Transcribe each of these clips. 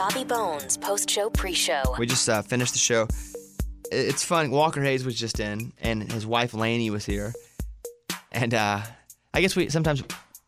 Bobby Bones post-show pre-show. We just finished the show. It's fun. Walker Hayes was just in, and his wife Lainey was here. And I guess we sometimes,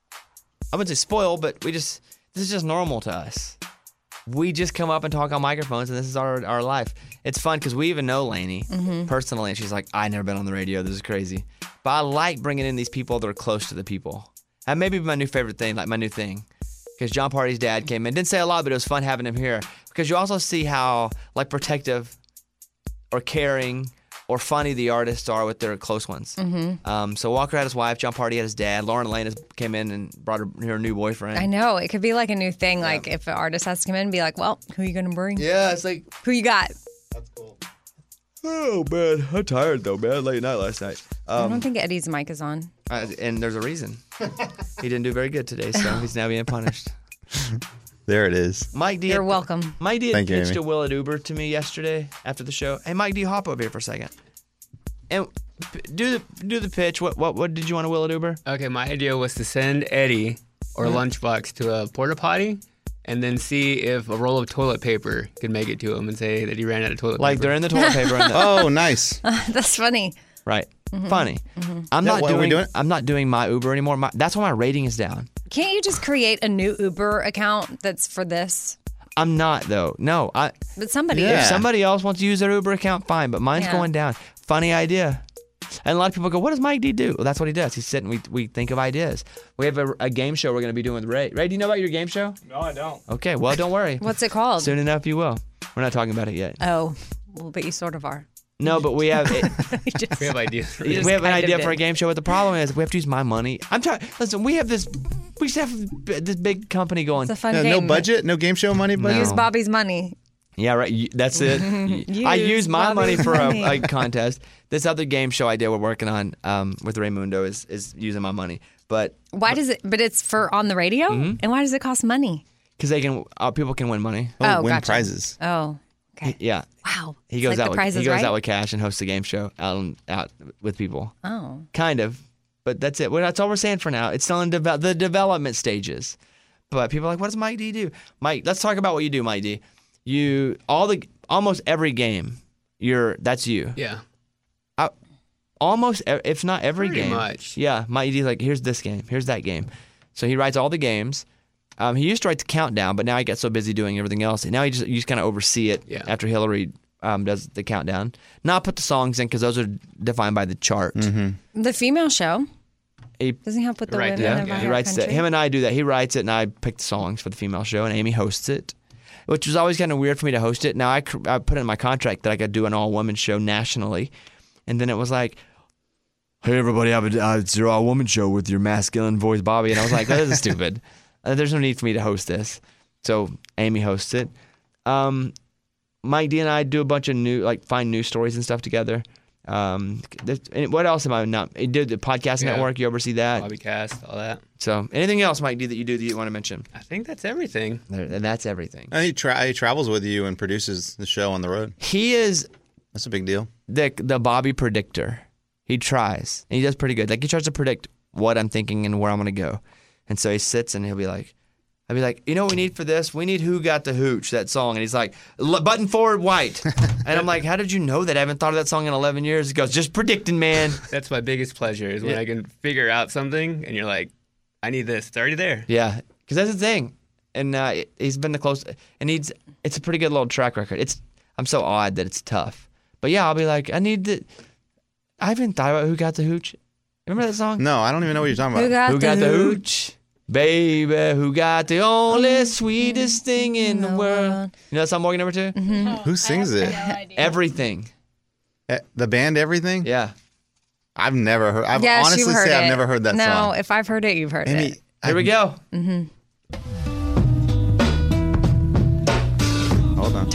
I wouldn't say spoil, but this is just normal to us. We just come up and talk on microphones, and this is our life. It's fun because we even know Lainey personally, and she's like, I've never been on the radio. This is crazy. But I like bringing in these people that are close to the people. That may be my new favorite thing, like my new thing. Because John Party's dad came in. Didn't say a lot, but it was fun having him here. Because you also see how like protective or caring or funny the artists are with their close ones. So Walker had his wife, John Party had his dad, Lauren Lane came in and brought her new boyfriend. I know. It could be like a new thing. Yeah. Like if an artist has to come in and be like, well, who are you going to bring? Yeah, it's like... Who you got? That's cool. Oh, man. I'm tired, though, man. Late night last night. I don't think Eddie's mic is on. And there's a reason. He didn't do very good today, so he's now being punished. There it is. Mike D. You're welcome. Mike D. Thank you, pitched Amy. a Will at Uber to me yesterday after the show. Hey, Mike D. Hop over here for a second. And do the pitch. What did you want to Will at Uber? Okay, my idea was to send Eddie or Lunchbox to a porta potty and then see if a roll of toilet paper could make it to him and say that he ran out of toilet paper. Like they're in the toilet paper. Oh, nice. That's funny. Right. Funny. I'm what are we doing? I'm not doing my Uber anymore. That's why my rating is down. Can't you just create a new Uber account that's for this? I'm not though. No. But somebody Yeah. If somebody else wants to use their Uber account, fine. But mine's going down. Funny idea. And a lot of people go, "What does Mike D do?" Well, that's what he does. He's sitting. We think of ideas. We have a game show we're going to be doing with Ray. Ray, do you know about your game show? No, I don't. Okay. Well, don't worry. What's it called? Soon enough, you will. We're not talking about it yet. Oh, well, but you sort of are. No, but we have. We have ideas. We have an idea for a game show, but the problem is we have to use my money. I'm trying. Listen, we have this. We just have this big company going. It's a fun No, game. no budget? No game show money budget? Use Bobby's money. Yeah, right. That's it. I use my money for a contest. This other game show idea we're working on with Raymundo is using my money. But why does it? But it's for on the radio, and why does it cost money? because they can, people can win money. Oh, win gotcha. prizes. Oh, okay. Yeah. Wow. He It's goes like out. the Price He is goes Right? out with cash and hosts a game show out with people. Oh. Kind of, but that's it. Well, that's all we're saying for now. It's still in the development stages. But people are like, what does Mike D do? Mike, let's talk about what you do, Mike D. Almost every game, that's you. Yeah. Almost, if not every Pretty game. much. Yeah, Mike D's like, here's this game, here's that game. So he writes all the games. He used to write the countdown, but now he got so busy doing everything else. And now you just kind of oversee it after Hillary does the countdown. Not put the songs in because those are defined by the chart. Mm-hmm. The female show. Doesn't he help with the Right, women of Yeah, our he writes country? that. Him and I do that. He writes it, and I pick the songs for the female show, and Amy hosts it, which was always kind of weird for me to host it. Now I put it in my contract that I could do an all-women show nationally, and then it was like, hey, everybody, it's your all-woman show with your masculine voice, Bobby. And I was like, that is stupid. There's no need for me to host this. So Amy hosts it. Mike D and I do a bunch of find news stories and stuff together. What else am I not? You did the podcast network. You oversee that. Bobbycast, all that. So anything else, Mike D, that you do that you want to mention? I think that's everything. And that's everything. And he travels with you and produces the show on the road. He is That's a big deal. the Bobby predictor. He tries, and he does pretty good. Like he tries to predict what I'm thinking and where I'm going to go. And so he sits and I'll be like, you know what we need for this? We need Who Got the Hooch, that song. And he's like, button forward white. And I'm like, how did you know that? I haven't thought of that song in 11 years. He goes, just predicting, man. That's my biggest pleasure is when I can figure out something and you're like, I need this. It's already there. Yeah, because that's the thing. And he's been the closest. And it's a pretty good little track record. I'm so odd that it's tough. But yeah, I'll be like, I haven't thought about Who Got the Hooch. Remember that song? No, I don't even know what you're talking about. Who got the hooch? Baby, who got the only sweetest thing in the world? You know that song, Morgan number 2? Mm-hmm. Who sings it? Everything. The band Everything? Yeah. I've never heard. I've Yes, honestly you've heard say I've it. never heard that no, song. if I've heard it, you've heard Amy, it. Here we go. Mm-hmm. Hold on.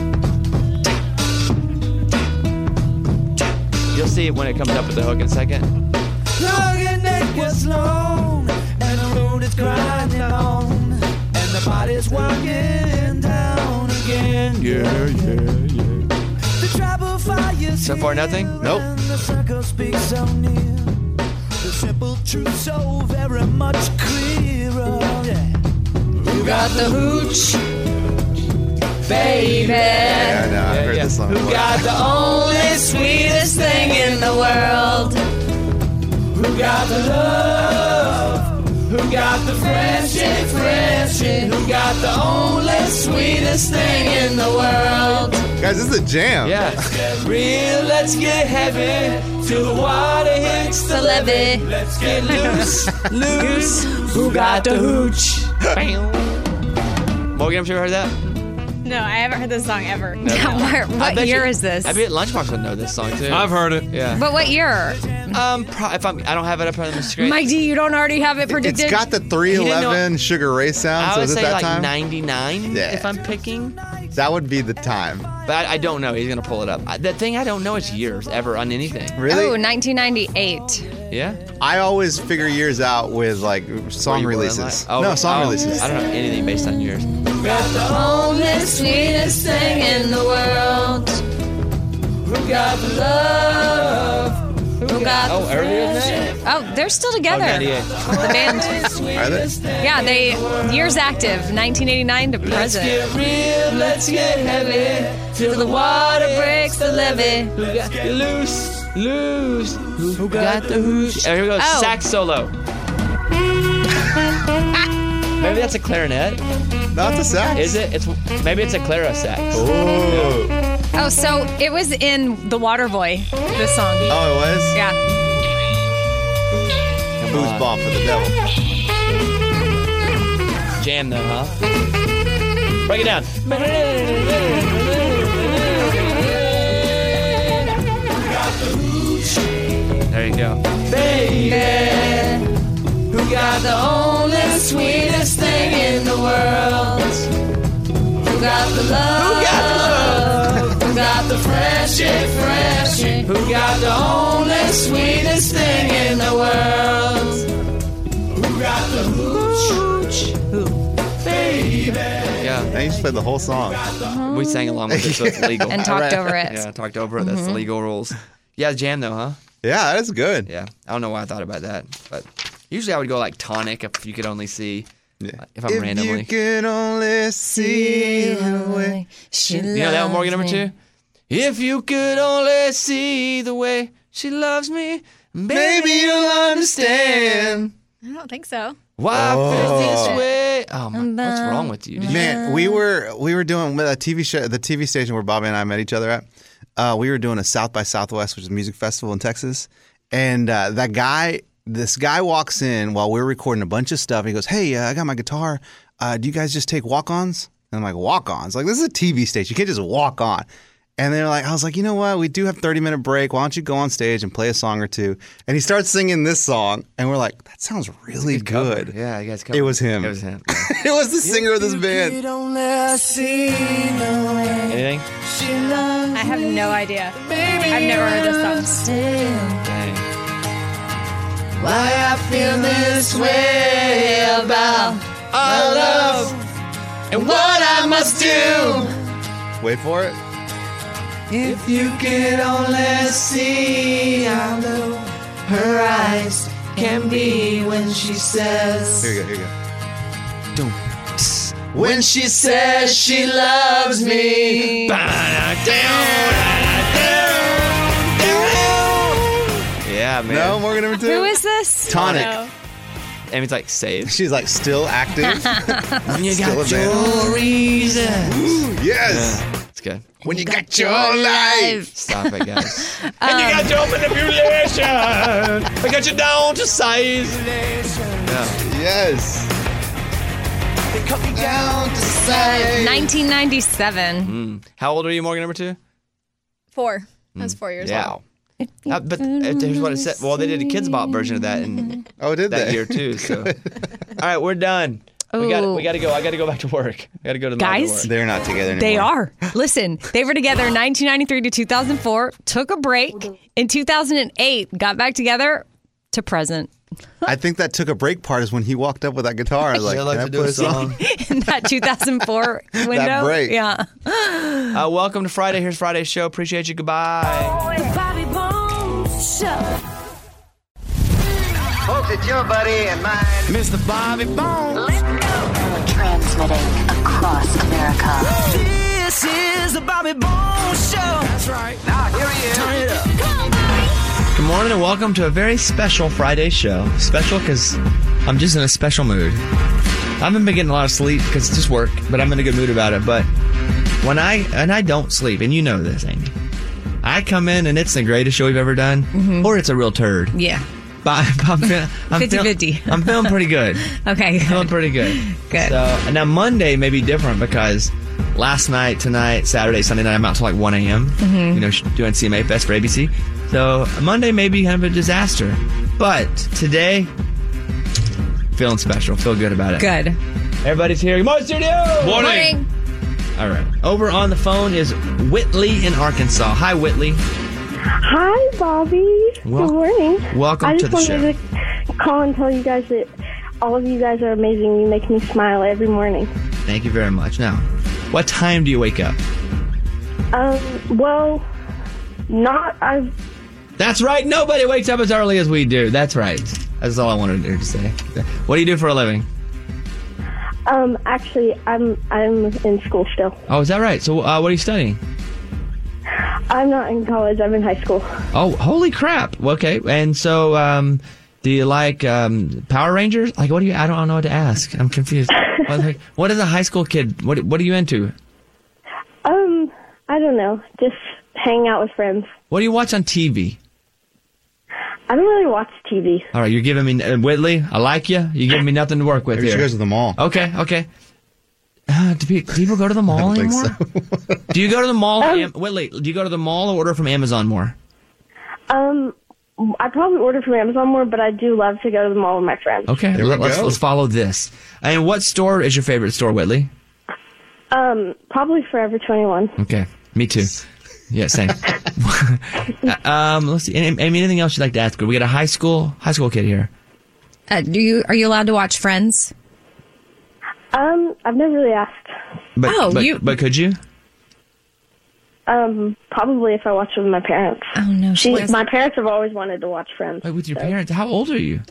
You'll see it when it comes up with the hook in a second. Long neck was long, and the road is grinding on, and the body's walking down again. Yeah. The tribal fires So far, nothing? Nope. and the circle speaks so near. The simple truth so very much clearer. Yeah. Who got the hooch? baby. Yeah, I know. I've heard this song. Who got the only sweetest thing in the world? Who got the love? Who got the friendship? Who got the only sweetest thing in the world? Guys, this is a jam. Yeah. Let's get real, let's get heavy, till the water hits the levee. Let's get loose. Who got the hooch? Morgan, have you ever heard that? No, I haven't heard this song ever. What year is this? I bet Lunchbox would know this song too. I've heard it. Yeah. But what year? If I don't have it up on the screen. Mike D, you don't already have it predicted? It's got the 311 Sugar Ray sound, I so would is it say that like time? 99 Yeah. if I'm picking. That would be the time. But I don't know. He's going to pull it up. The thing I don't know is years ever on anything. Really? Oh, 1998. Yeah? I always figure years out with like song Where you were in releases. life? No, song releases. I don't know anything based on years. Got the only sweetest thing in the world. Who got the love? Who got the earlier than that? friendship? Oh, they're still together. 98. The band. Are they? Yeah, they years active, 1989 to Let's present. get real, let's get heavy, till the water breaks the levee. Who got the loose? Who got the hooch? Here we go. Oh. Sax solo. Maybe that's a clarinet. Not the sax. Is it? Maybe it's a claro sax. Oh. Oh, so it was in The Waterboy, this song. Oh, it was? Yeah. Booze bomb for the devil. Jam though, huh? Break it down. There you go. Baby, who got the only sweetest thing in the world? Who got the love? Who got the friendship? Who got the only sweetest thing in the world? Who got the hooch? Baby. Yeah. I used to play the whole song. We sang along with it, so it's legal. And talked over it. Yeah, talked over it. That's the legal rules. Yeah, jam though, huh? Yeah, that's good. Yeah. I don't know why I thought about that, but usually I would go like tonic if you could only see. Yeah. If I'm randomly. you could only see the way. You know that one, Morgan, number 2? If you could only see the way she loves me, Maybe you'll understand. I don't think so. why I feel this way. Oh, my, what's wrong with you? Man, we were doing a TV show, the TV station where Bobby and I met each other at. We were doing a South by Southwest, which is a music festival in Texas, and this guy walks in while we're recording a bunch of stuff. And he goes, "Hey, I got my guitar. Do you guys just take walk-ons?" And I'm like, "Walk-ons? Like, this is a TV station. You can't just walk on." And they're like, I was like, you know what? We do have a 30-minute break. Why don't you go on stage and play a song or two? And he starts singing this song, and we're like, that sounds really good. Yeah, you guys covered. It was him. It was him. It was the singer of this band. Anything? I have no idea. I've never heard this song. Dang. Why I feel this way about our love and what I must do. Wait for it. If you could only see how low her eyes can be when she says, Here you go. when she says she loves me. Yeah, man. No, Morgan number 2. Who is this? Tonic. Amy's like, save. She's like still active. You Still a band. Your reasons. Yes. It's good. When you got your life. Stop it, guys. And you got your manipulation. I got you down to size. Yeah. Yes. They cut me down to size. 1997. How old are you, Morgan number 2? 4. I was 4 years old. But here's what it said. Well, they did a Kids Bop version of that in Oh, did that they? year too. So, all right, we're done. We got to go. I got to go back to work. I got to go to the Guys? They're not together anymore. They are. Listen, they were together 1993 to 2004, took a break. In 2008, got back together to present. I think that took a break part is when he walked up with that guitar. I was like, I'd like can I to do put a a song? In that 2004 window. That break. Yeah. Welcome to Friday. Here's Friday's show. Appreciate you. Goodbye. Bobby Bones Show. Folks, it's your buddy and mine, Mr. Bobby Bones. Transmitting across America. morning and welcome to a very special Friday show. Special because I'm just in a special mood. I haven't been getting a lot of sleep because it's just work, but I'm in a good mood about it. But when I don't sleep, and you know this, Amy, I come in and it's the greatest show we've ever done, or it's a real turd. Yeah. But I'm 50-50. I'm feeling pretty good. Okay. Good. Feeling pretty good. Good. So now Monday may be different because last night, tonight, Saturday, Sunday night, I'm out till like 1 a.m. You know, doing CMA Fest for ABC. So Monday may be kind of a disaster, but today, feeling special. Feel good about it. Good. Everybody's here. Good morning, studio. Morning. All right. Over on the phone is Whitley in Arkansas. Hi, Whitley. Hi, Bobby. Well, Good morning. welcome to the show. I just wanted to call and tell you guys that all of you guys are amazing. You make me smile every morning. Thank you very much. Now, what time do you wake up? Well, I've... That's right. Nobody wakes up as early as we do. That's right. That's all I wanted to say. What do you do for a living? Actually, I'm in school still. Oh, is that right? So, what are you studying? I'm not in college. I'm in high school. Oh, holy crap. Okay. And so, do you like Power Rangers? Like, what do you... I don't know what to ask. I'm confused. What is a high school kid? What are you into? I don't know. Just hang out with friends. What do you watch on TV? I don't really watch TV. All right, you're giving me... Whitley, I like you. You're giving me nothing to work with Maybe here. she goes to the mall. Okay. Do people go to the mall anymore? So. Do you go to the mall? Whitley, do you go to the mall or order from Amazon more? I probably order from Amazon more, but I do love to go to the mall with my friends. Okay, let's follow this. And what store is your favorite store, Whitley? Probably Forever 21. Okay, me too. Yeah, same. Let's see. Amy, anything else you'd like to ask her? We got a high school kid here. Are you allowed to watch Friends? I've never really asked. But could you? Probably if I watched it with my parents. Oh no, my parents have always wanted to watch Friends. Wait, with your parents? How old are you?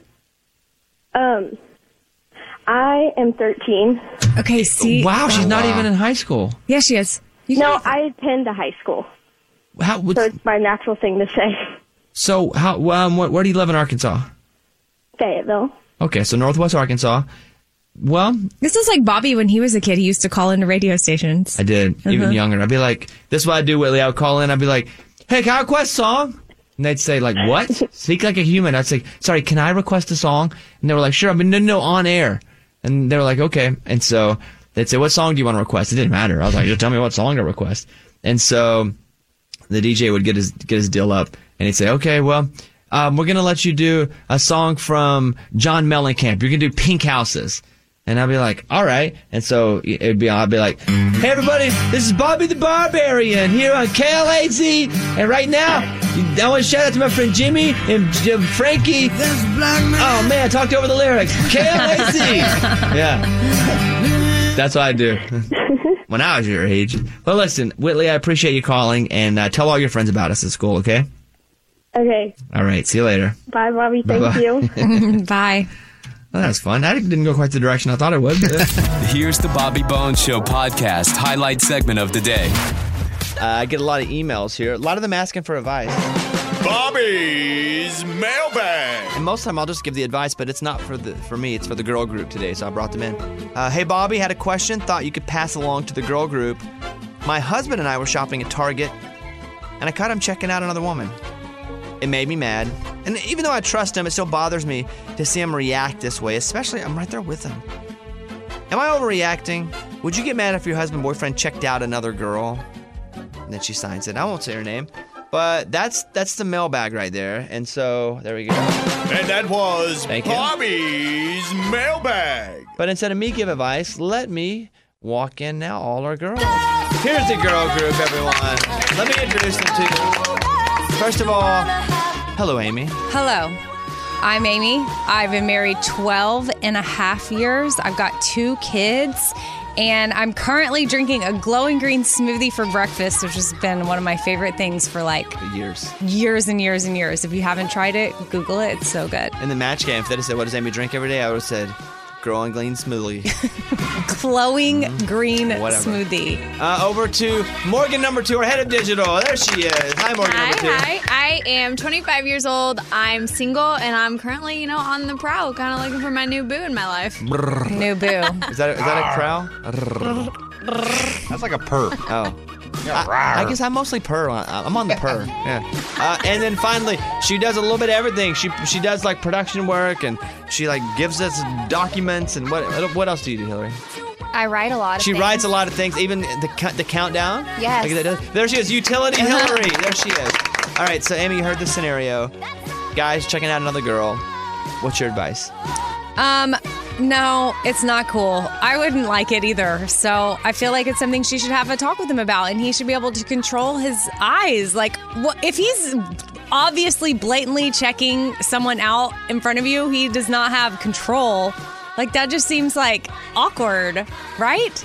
I am 13. Okay, see. Wow, she's not even in high school. Yeah, she is. I attend a high school. So it's my natural thing to say. So where do you live in Arkansas? Fayetteville. Okay, so Northwest Arkansas. Well, this is like Bobby when he was a kid. He used to call into radio stations. I did, even younger. I'd be like, this is what I do, Whitley. I would call in. I'd be like, hey, can I request a song? And they'd say, like, what? Speak like a human. I'd say, sorry, can I request a song? And they were like, sure. I'd be, no, on air. And they were like, okay. And so they'd say, what song do you want to request? It didn't matter. I was like, just tell me what song to request. And so the DJ would get his deal up, and he'd say, okay, well, we're going to let you do a song from John Mellencamp. You're going to do Pink Houses. And I'd be like, all right. And so I'd be like, hey, everybody, this is Bobby the Barbarian here on KLAZ. And right now, I want to shout out to my friend Jimmy and Frankie. Oh, man, I talked over the lyrics. KLAZ. Yeah. That's what I do when I was your age. Well, listen, Whitley, I appreciate you calling. And tell all your friends about us at school, okay? Okay. All right. See you later. Bye, Bobby. Thank you. Bye. Well, that was fun. That didn't go quite the direction I thought it would. Here's the Bobby Bones Show podcast highlight segment of the day. I get a lot of emails here. A lot of them asking for advice. Bobby's mailbag. And most of the time I'll just give the advice, but it's not for me. It's for the girl group today, so I brought them in. Hey, Bobby, had a question. Thought you could pass along to the girl group. My husband and I were shopping at Target, and I caught him checking out another woman. It made me mad. And even though I trust him, it still bothers me to see him react this way, especially I'm right there with him. Am I overreacting? Would you get mad if your husband, boyfriend checked out another girl? And then she signs it. I won't say her name. But that's the mailbag right there. And so, there we go. And that was Bobby's mailbag. But instead of me give advice, let me walk in now all our girls. Here's the girl group, everyone. Let me introduce them to you. First of all, hello, Amy. Hello. I'm Amy. I've been married 12 and a half years. I've got 2 kids, and I'm currently drinking a glowing green smoothie for breakfast, which has been one of my favorite things for like years and years and years. If you haven't tried it, Google it. It's so good. In the match game, if they had said, what does Amy drink every day? I would have said, Growing green smoothie. Glowing green Whatever. smoothie. Over to Morgan number 2, our head of digital. There she is. Hi, Morgan number 2. Hi. I am 25 years old. I'm single, and I'm currently, on the prowl, kind of looking for my new boo in my life. New boo. Is that a crow? That's like a purr. Oh. I guess I mostly purr. I'm on the purr. Yeah. And then finally, she does a little bit of everything. She does like production work, and she like gives us documents. And what else do you do, Hillary? I write a lot of She things. writes a lot of things, even the countdown. Yes. There she is, utility Hillary. There she is. All right, so Amy, you heard the scenario. Guys checking out another girl. What's your advice? No, it's not cool. I wouldn't like it either. So I feel like it's something she should have a talk with him about, and he should be able to control his eyes. Like, if he's obviously blatantly checking someone out in front of you, he does not have control. Like, that just seems like awkward, right?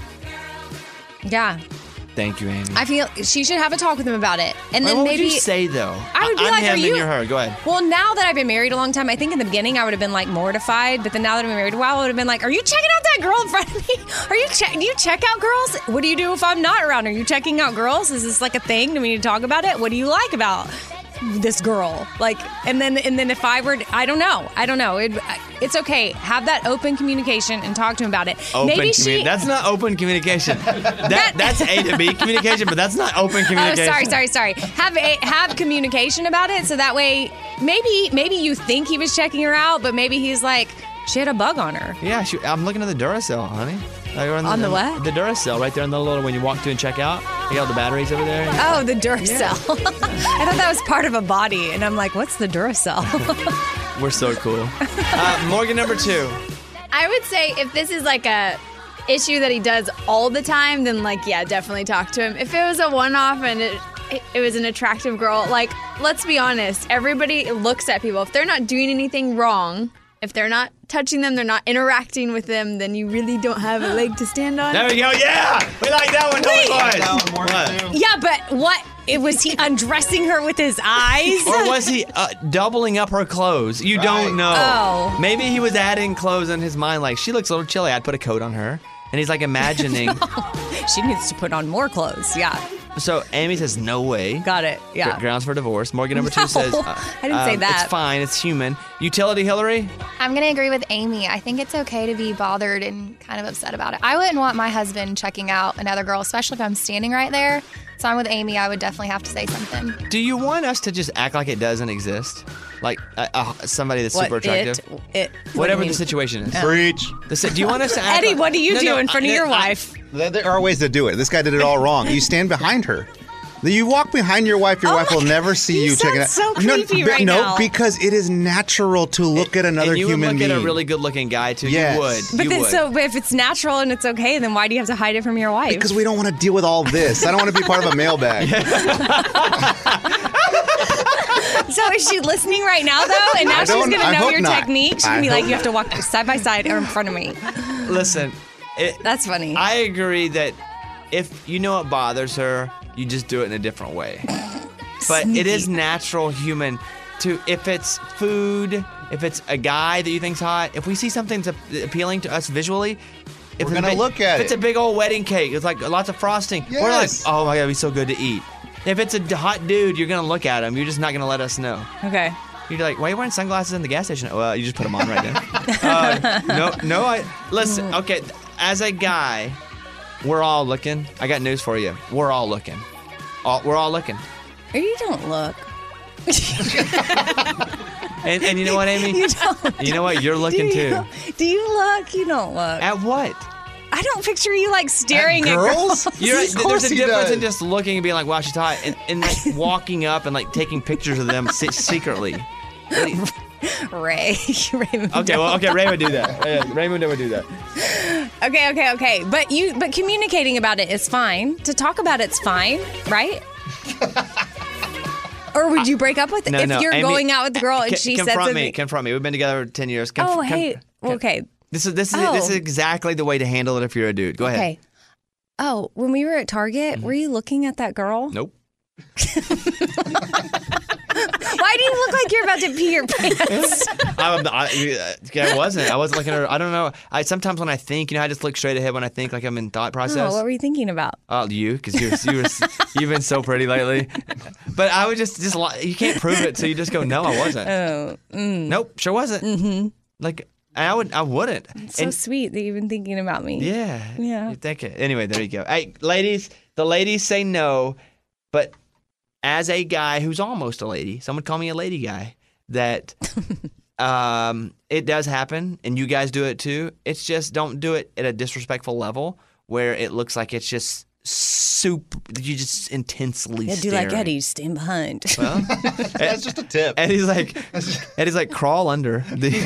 Yeah. Thank you, Amy. I feel she should have a talk with him about it. And then what maybe would you say, though? I would be I'm like, him are you? and you're her. Go ahead. Well, now that I've been married a long time, I think in the beginning I would have been like mortified. But then now that I've been married a while, I would have been like, "Are you checking out that girl in front of me? Do you check out girls? What do you do if I'm not around? Are you checking out girls? Is this like a thing? Do we need to talk about it? What do you like about this girl?" Like, and then if I were, I don't know. It's okay. Have that open communication and talk to him about it. That's not open communication. That's A to B communication, but that's not open communication. Oh, sorry. Have communication about it, so that way maybe you think he was checking her out, but maybe he's like, she had a bug on her. Yeah, I'm looking at the Duracell, honey. On the what? The Duracell, right there in the little, when you walk through and check out. You got all the batteries over there. Oh, the Duracell. I thought that was part of a body, and I'm like, what's the Duracell? We're so cool. Morgan number 2. I would say if this is like a issue that he does all the time, then definitely talk to him. If it was a one-off and it was an attractive girl, let's be honest, everybody looks at people. If they're not doing anything wrong, if they're not touching them, they're not interacting with them, then you really don't have a leg to stand on. There we go. Yeah, we like that one. Boys. Yeah, but what? Was he undressing her with his eyes? Or was he doubling up her clothes? You don't know. Oh. Maybe he was adding clothes in his mind. Like, she looks a little chilly. I'd put a coat on her. And he's like imagining. She needs to put on more clothes. Yeah. So Amy says, no way. Got it. Yeah. Grounds for divorce. Morgan number 2 says, I didn't say that. It's fine. It's human. Utility, Hillary? I'm going to agree with Amy. I think it's okay to be bothered and kind of upset about it. I wouldn't want my husband checking out another girl, especially if I'm standing right there. So I'm with Amy. I would definitely have to say something. Do you want us to just act like it doesn't exist? Like somebody that's super attractive? Whatever the situation is. Preach. Do you want us to act Eddie, like, what do you do in front of your wife? There are ways to do it. This guy did it all wrong. You stand behind her. You walk behind your wife. Your wife will never see you checking out. So creepy right now. No, because it is natural to look at another human being. You would look at a really good-looking guy too. Yes. You would. But if it's natural and it's okay, then why do you have to hide it from your wife? Because we don't want to deal with all this. I don't want to be part of a mailbag. So is she listening right now, though? And now she's going to know your technique. She's going to be like, you have to walk side by side or in front of me. Listen. That's funny. I agree that if you know what bothers her, you just do it in a different way. But it is natural human to, if it's food, if it's a guy that you think's hot, if we see something that's appealing to us visually, we're going to look at it. If it's a big old wedding cake, it's like lots of frosting, yes. We're like, oh my God, it'd be so good to eat. If it's a hot dude, you're going to look at him. You're just not going to let us know. Okay. You're like, why are you wearing sunglasses in the gas station? Well, you just put them on right there. Listen, okay, as a guy, we're all looking. I got news for you. We're all looking. We're all looking. Or you don't look. And you know what, Amy? You don't. You know what? You're looking too. Do you look? You don't look. At what? I don't picture you like staring at girls. There's a difference in just looking and being like, wow, she's hot, and like walking up and like taking pictures of them secretly. Ray. Ray would do that. Raymond would do that. Okay. But communicating about it is fine. To talk about it's fine, right? Or would you break up with it if you're Amy, going out with the girl and she said something? Confront me. We've been together 10 years. Okay. This is exactly the way to handle it if you're a dude. Go ahead. Oh, when we were at Target, were you looking at that girl? Nope. Why do you look like you're about to pee your pants? I wasn't. I wasn't looking at her. I don't know. Sometimes when I think, I just look straight ahead when I think, like I'm in thought process. Oh, what were you thinking about? Oh, you, because you've been so pretty lately. But I would just you can't prove it, so you just go, no, I wasn't. Oh, nope, sure wasn't. Mm-hmm. Like I wouldn't. It's so sweet that you've been thinking about me. Yeah. Yeah. You think it. Anyway, there you go. Hey, ladies, the ladies say no, but as a guy who's almost a lady, someone call me a lady guy, that it does happen, and you guys do it too. It's just don't do it at a disrespectful level where it looks like it's just super, you just intensely do staring. like Eddie, stand behind. Well, That's just a tip. Eddie's like crawl under.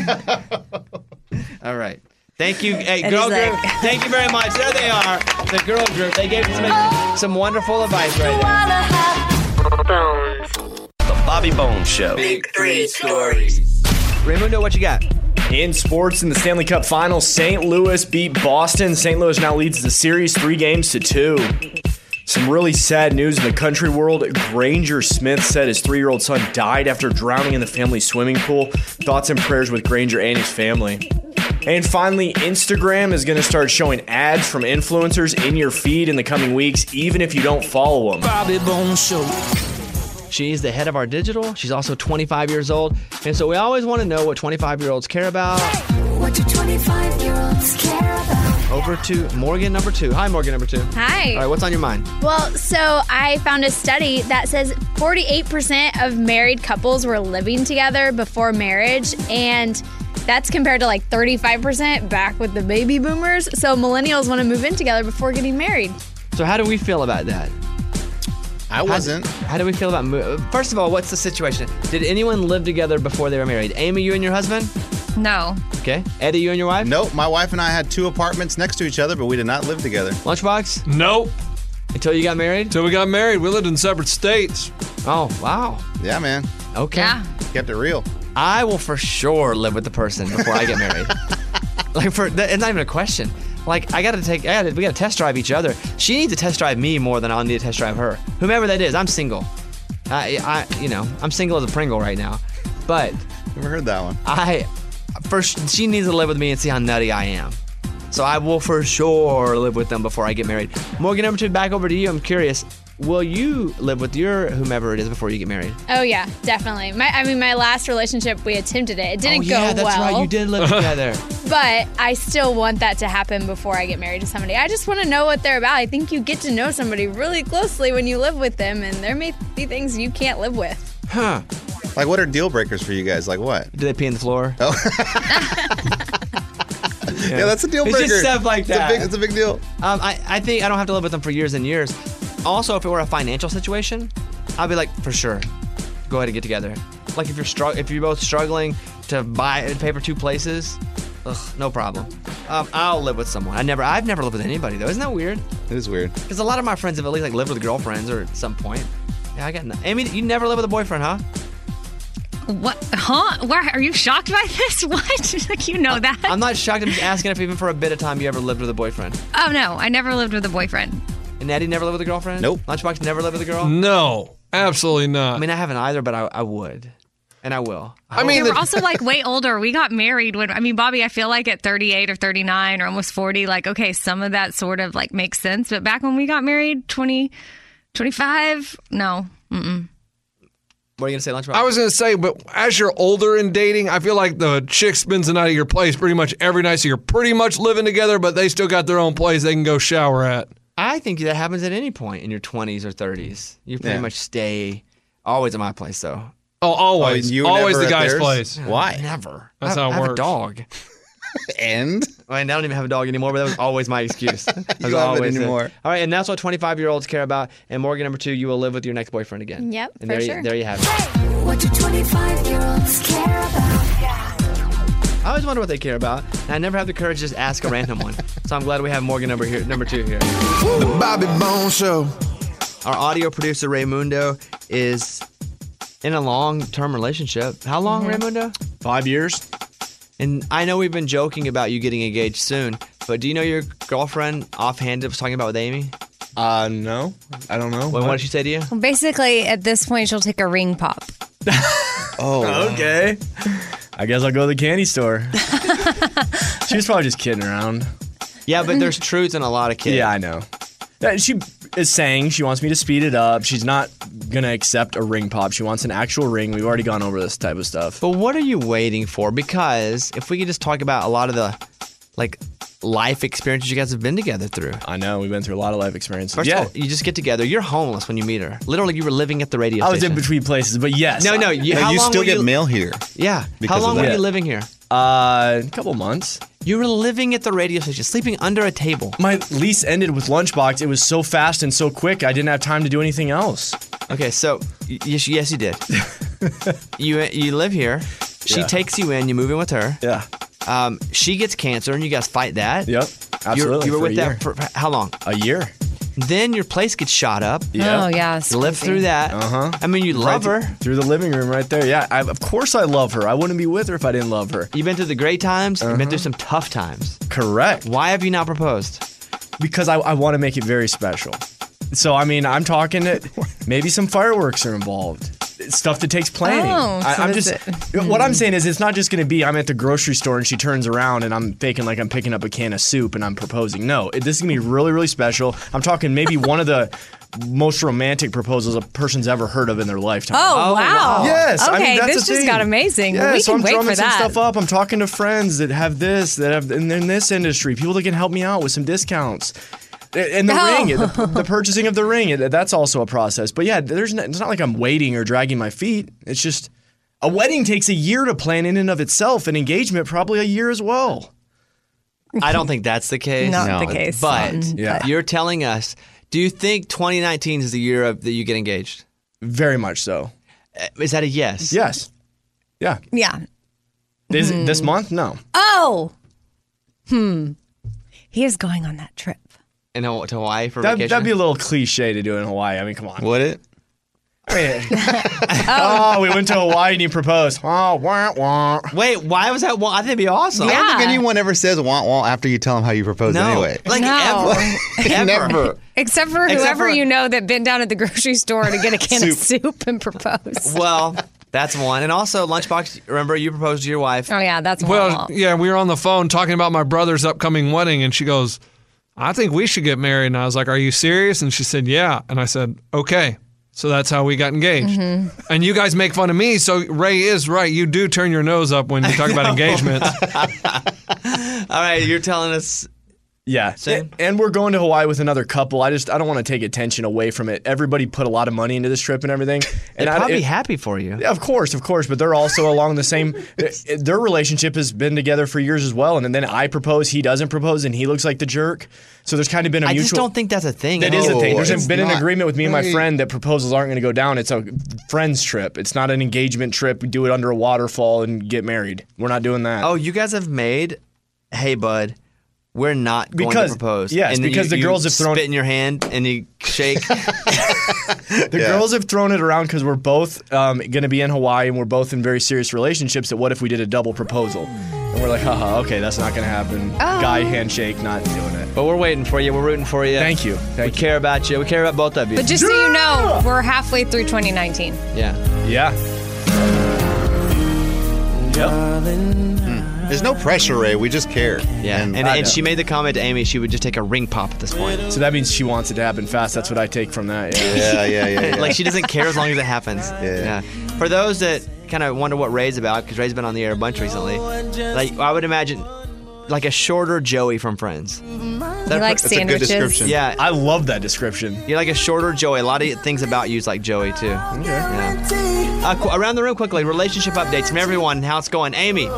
All right. Thank you. Hey, And girl he's group, like- thank you very much. There they are, the girl group. They gave some wonderful advice right there. Bones. The Bobby Bones Show. Big three stories. Raymundo, what you got? In sports, in the Stanley Cup Finals, St. Louis beat Boston. St. Louis now leads the series 3-2. Some really sad news in the country world. Granger Smith said his 3-year-old son died after drowning in the family swimming pool. Thoughts and prayers with Granger and his family. And finally, Instagram is going to start showing ads from influencers in your feed in the coming weeks, even if you don't follow them. Bobby Bones Show. She's the head of our digital. She's also 25 years old. And so we always want to know what 25-year-olds care about. What do 25-year-olds care about? Over to Morgan number 2. Hi, Morgan number 2. Hi. All right, what's on your mind? Well, so I found a study that says 48% of married couples were living together before marriage, and that's compared to like 35% back with the baby boomers. So millennials want to move in together before getting married. So how do we feel about that? I wasn't. How do we feel about First of all, what's the situation? Did anyone live together before they were married? Amy, you and your husband? No. Okay. Eddie, you and your wife? Nope. My wife and I had 2 apartments next to each other, but we did not live together. Lunchbox? Nope. Until you got married? Until we got married. We lived in separate states. Oh, wow. Yeah, man. Okay. Yeah. Kept it real. I will for sure live with the person before I get married. It's not even a question. Like, we got to test drive each other. She needs to test drive me more than I'll need to test drive her. Whomever that is, I'm single. I'm single as a Pringle right now. But Never heard that one. she needs to live with me and see how nutty I am. So I will for sure live with them before I get married. Morgan number 2, back over to you. I'm curious. Will you live with your whomever it is before you get married? Oh, yeah, definitely. My last relationship, we attempted it. It didn't go well. Yeah, that's right. You did live together. But I still want that to happen before I get married to somebody. I just want to know what they're about. I think you get to know somebody really closely when you live with them, and there may be things you can't live with. Huh. Like, what are deal breakers for you guys? Like what? Do they pee on the floor? Oh. Yeah, that's a deal breaker. It's just stuff like that. It's a big deal. I think I don't have to live with them for years and years. Also, if it were a financial situation, I'd be like, for sure, go ahead and get together. Like if you're both struggling to pay for 2 places, no problem. I'll live with someone. I've never lived with anybody though. Isn't that weird? It is weird. Because a lot of my friends have at least like lived with girlfriends or at some point. Yeah, I got Amy, you never lived with a boyfriend, huh? What? Huh? Where, are you shocked by this? What? Like, you know that? I'm not shocked. I'm just asking if even for a bit of time you ever lived with a boyfriend. Oh, no. I never lived with a boyfriend. And Eddie never lived with a girlfriend? Nope. Lunchbox never lived with a girl? No, absolutely not. I mean, I haven't either, but I would. And I will. We were also like way older. We got married Bobby, I feel like at 38 or 39 or almost 40, like, okay, some of that sort of like makes sense. But back when we got married, 25, no. Mm-mm. What are you going to say, Lunchbox? I was going to say, but as you're older in dating, I feel like the chick spends the night at your place pretty much every night. So you're pretty much living together, but they still got their own place they can go shower at. I think that happens at any point in your 20s or 30s. You pretty much stay always at my place, though. Oh, always. Always the guy's place. Why? Never. That's how it I have works. a dog. And? I don't even have a dog anymore, but that was always my excuse. You don't have it anymore. All right, and that's what 25-year-olds care about. And Morgan, number 2, you will live with your next boyfriend again. Yep, and for there sure. There you have it. What do 25-year-olds care about? I always wonder what they care about, and I never have the courage to just ask a random one. So I'm glad we have Morgan number 2 here. The Bobby Bones Show. Our audio producer, Raymundo, is in a long-term relationship. How long, Raymundo? 5 years. And I know we've been joking about you getting engaged soon, but do you know your girlfriend offhand was talking about with Amy? No. I don't know. What did she say to you? Well, basically, at this point, she'll take a ring pop. Oh, okay. I guess I'll go to the candy store. She was probably just kidding around. Yeah, but there's truth in a lot of kids. Yeah, I know. She is saying she wants me to speed it up. She's not going to accept a ring pop. She wants an actual ring. We've already gone over this type of stuff. But what are you waiting for? Because if we could just talk about a lot of the life experiences you guys have been together through. I know. We've been through a lot of life experiences. First of all, you just get together. You're homeless when you meet her. Literally, you were living at the radio station. I was in between places, but yes. No. You still get mail here. Yeah. Because how long of were that. you living here? A couple months. You were living at the radio station, sleeping under a table. My lease ended with Lunchbox. It was so fast and so quick, I didn't have time to do anything else. Okay, so yes, you did. You live here. She takes you in. You move in with her. Yeah. She gets cancer, and you guys fight that. Yep. Absolutely. You were for with a that year. for how long? A year. Then your place gets shot up. Yeah. Oh, yeah. You live through that. Uh-huh. I mean, you love her. Through the living room right there. Yeah, of course I love her. I wouldn't be with her if I didn't love her. You've been through the great times. You've been through some tough times. Correct. Why have you not proposed? Because I want to make it very special. So, I mean, I'm talking that maybe some fireworks are involved. Stuff that takes planning. Oh, so I'm is just it- what I'm saying is it's not just going to be I'm at the grocery store and she turns around and I'm faking like I'm picking up a can of soup and I'm proposing. No, this is going to be really, really special. I'm talking maybe one of the most romantic proposals a person's ever heard of in their lifetime. Oh, wow. Yes. Okay, I mean, that's this the just thing. got amazing. Yeah, We so can I'm wait drumming for some that. stuff up. I'm talking to friends that have this, that have in this industry, people that can help me out with some discounts. And the ring, the purchasing of the ring, that's also a process. But yeah, it's not like I'm waiting or dragging my feet. It's just a wedding takes a year to plan in and of itself. An engagement probably a year as well. I don't think that's the case. Not the case. But Yeah. you're telling us, do you think 2019 is the year that you get engaged? Very much so. Is that a yes? Yes. Yeah. Yeah. This month? No. Oh. He is going on that trip. And to Hawaii for vacation? That'd be a little cliche to do in Hawaii. I mean, come on. Would it? Oh, we went to Hawaii and he proposed. Oh, wah, wah. Wait, why was that? I think it'd be awesome. I don't think anyone ever says "wah wah" after you tell them how you proposed No. anyway. Like No. ever. Never. Except for Except whoever for- you know that been down at the grocery store to get a can of soup and propose. Well, that's one. And also, Lunchbox, remember you proposed to your wife. Oh, yeah, that's one. Well, yeah, we were on the phone talking about my brother's upcoming wedding, and she goes, I think we should get married. And I was like, are you serious? And she said, yeah. And I said, okay. So that's how we got engaged. And you guys make fun of me, so Ray is right. You do turn your nose up when you talk about engagements. All right, you're telling us. Yeah. Same. And we're going to Hawaii with another couple. I don't want to take attention away from it. Everybody put a lot of money into this trip and everything. And They'd probably be happy for you. Yeah, of course. But they're also along the same. Their relationship has been together for years as well. And then I propose, he doesn't propose, and he looks like the jerk. So there's kind of been a I mutual. just don't think that's a thing. That is a thing. There's it's been an not. agreement with me and my friend that proposals aren't going to go down. It's a friends trip. It's not an engagement trip. We do it under a waterfall and get married. We're not doing that. Oh, you guys have made, hey, bud, we're not going to propose. Yes, and then because the girls have thrown spit in your hand and you shake. The girls have thrown it around because we're both going to be in Hawaii and we're both in very serious relationships. That what if we did a double proposal? And we're like, haha, okay, that's not going to happen. Guy handshake, not doing it. But we're waiting for you. We're rooting for you. Thank you. We care about you. We care about both of you. But just so you know, we're halfway through 2019. Yeah. Yeah. There's no pressure, Ray. We just care. Yeah. And she made the comment to Amy she would just take a ring pop at this point. So that means she wants it to happen fast. That's what I take from that. Yeah. Like she doesn't care as long as it happens. Yeah. For those that kind of wonder what Ray's about, because Ray's been on the air a bunch recently, like I would imagine like a shorter Joey from Friends. He likes that's a good sandwiches. description. Yeah. I love that description. You're like a shorter Joey. A lot of things about you is like Joey, too. Okay. Yeah. Around the room quickly, relationship updates from everyone. How it's going. Amy,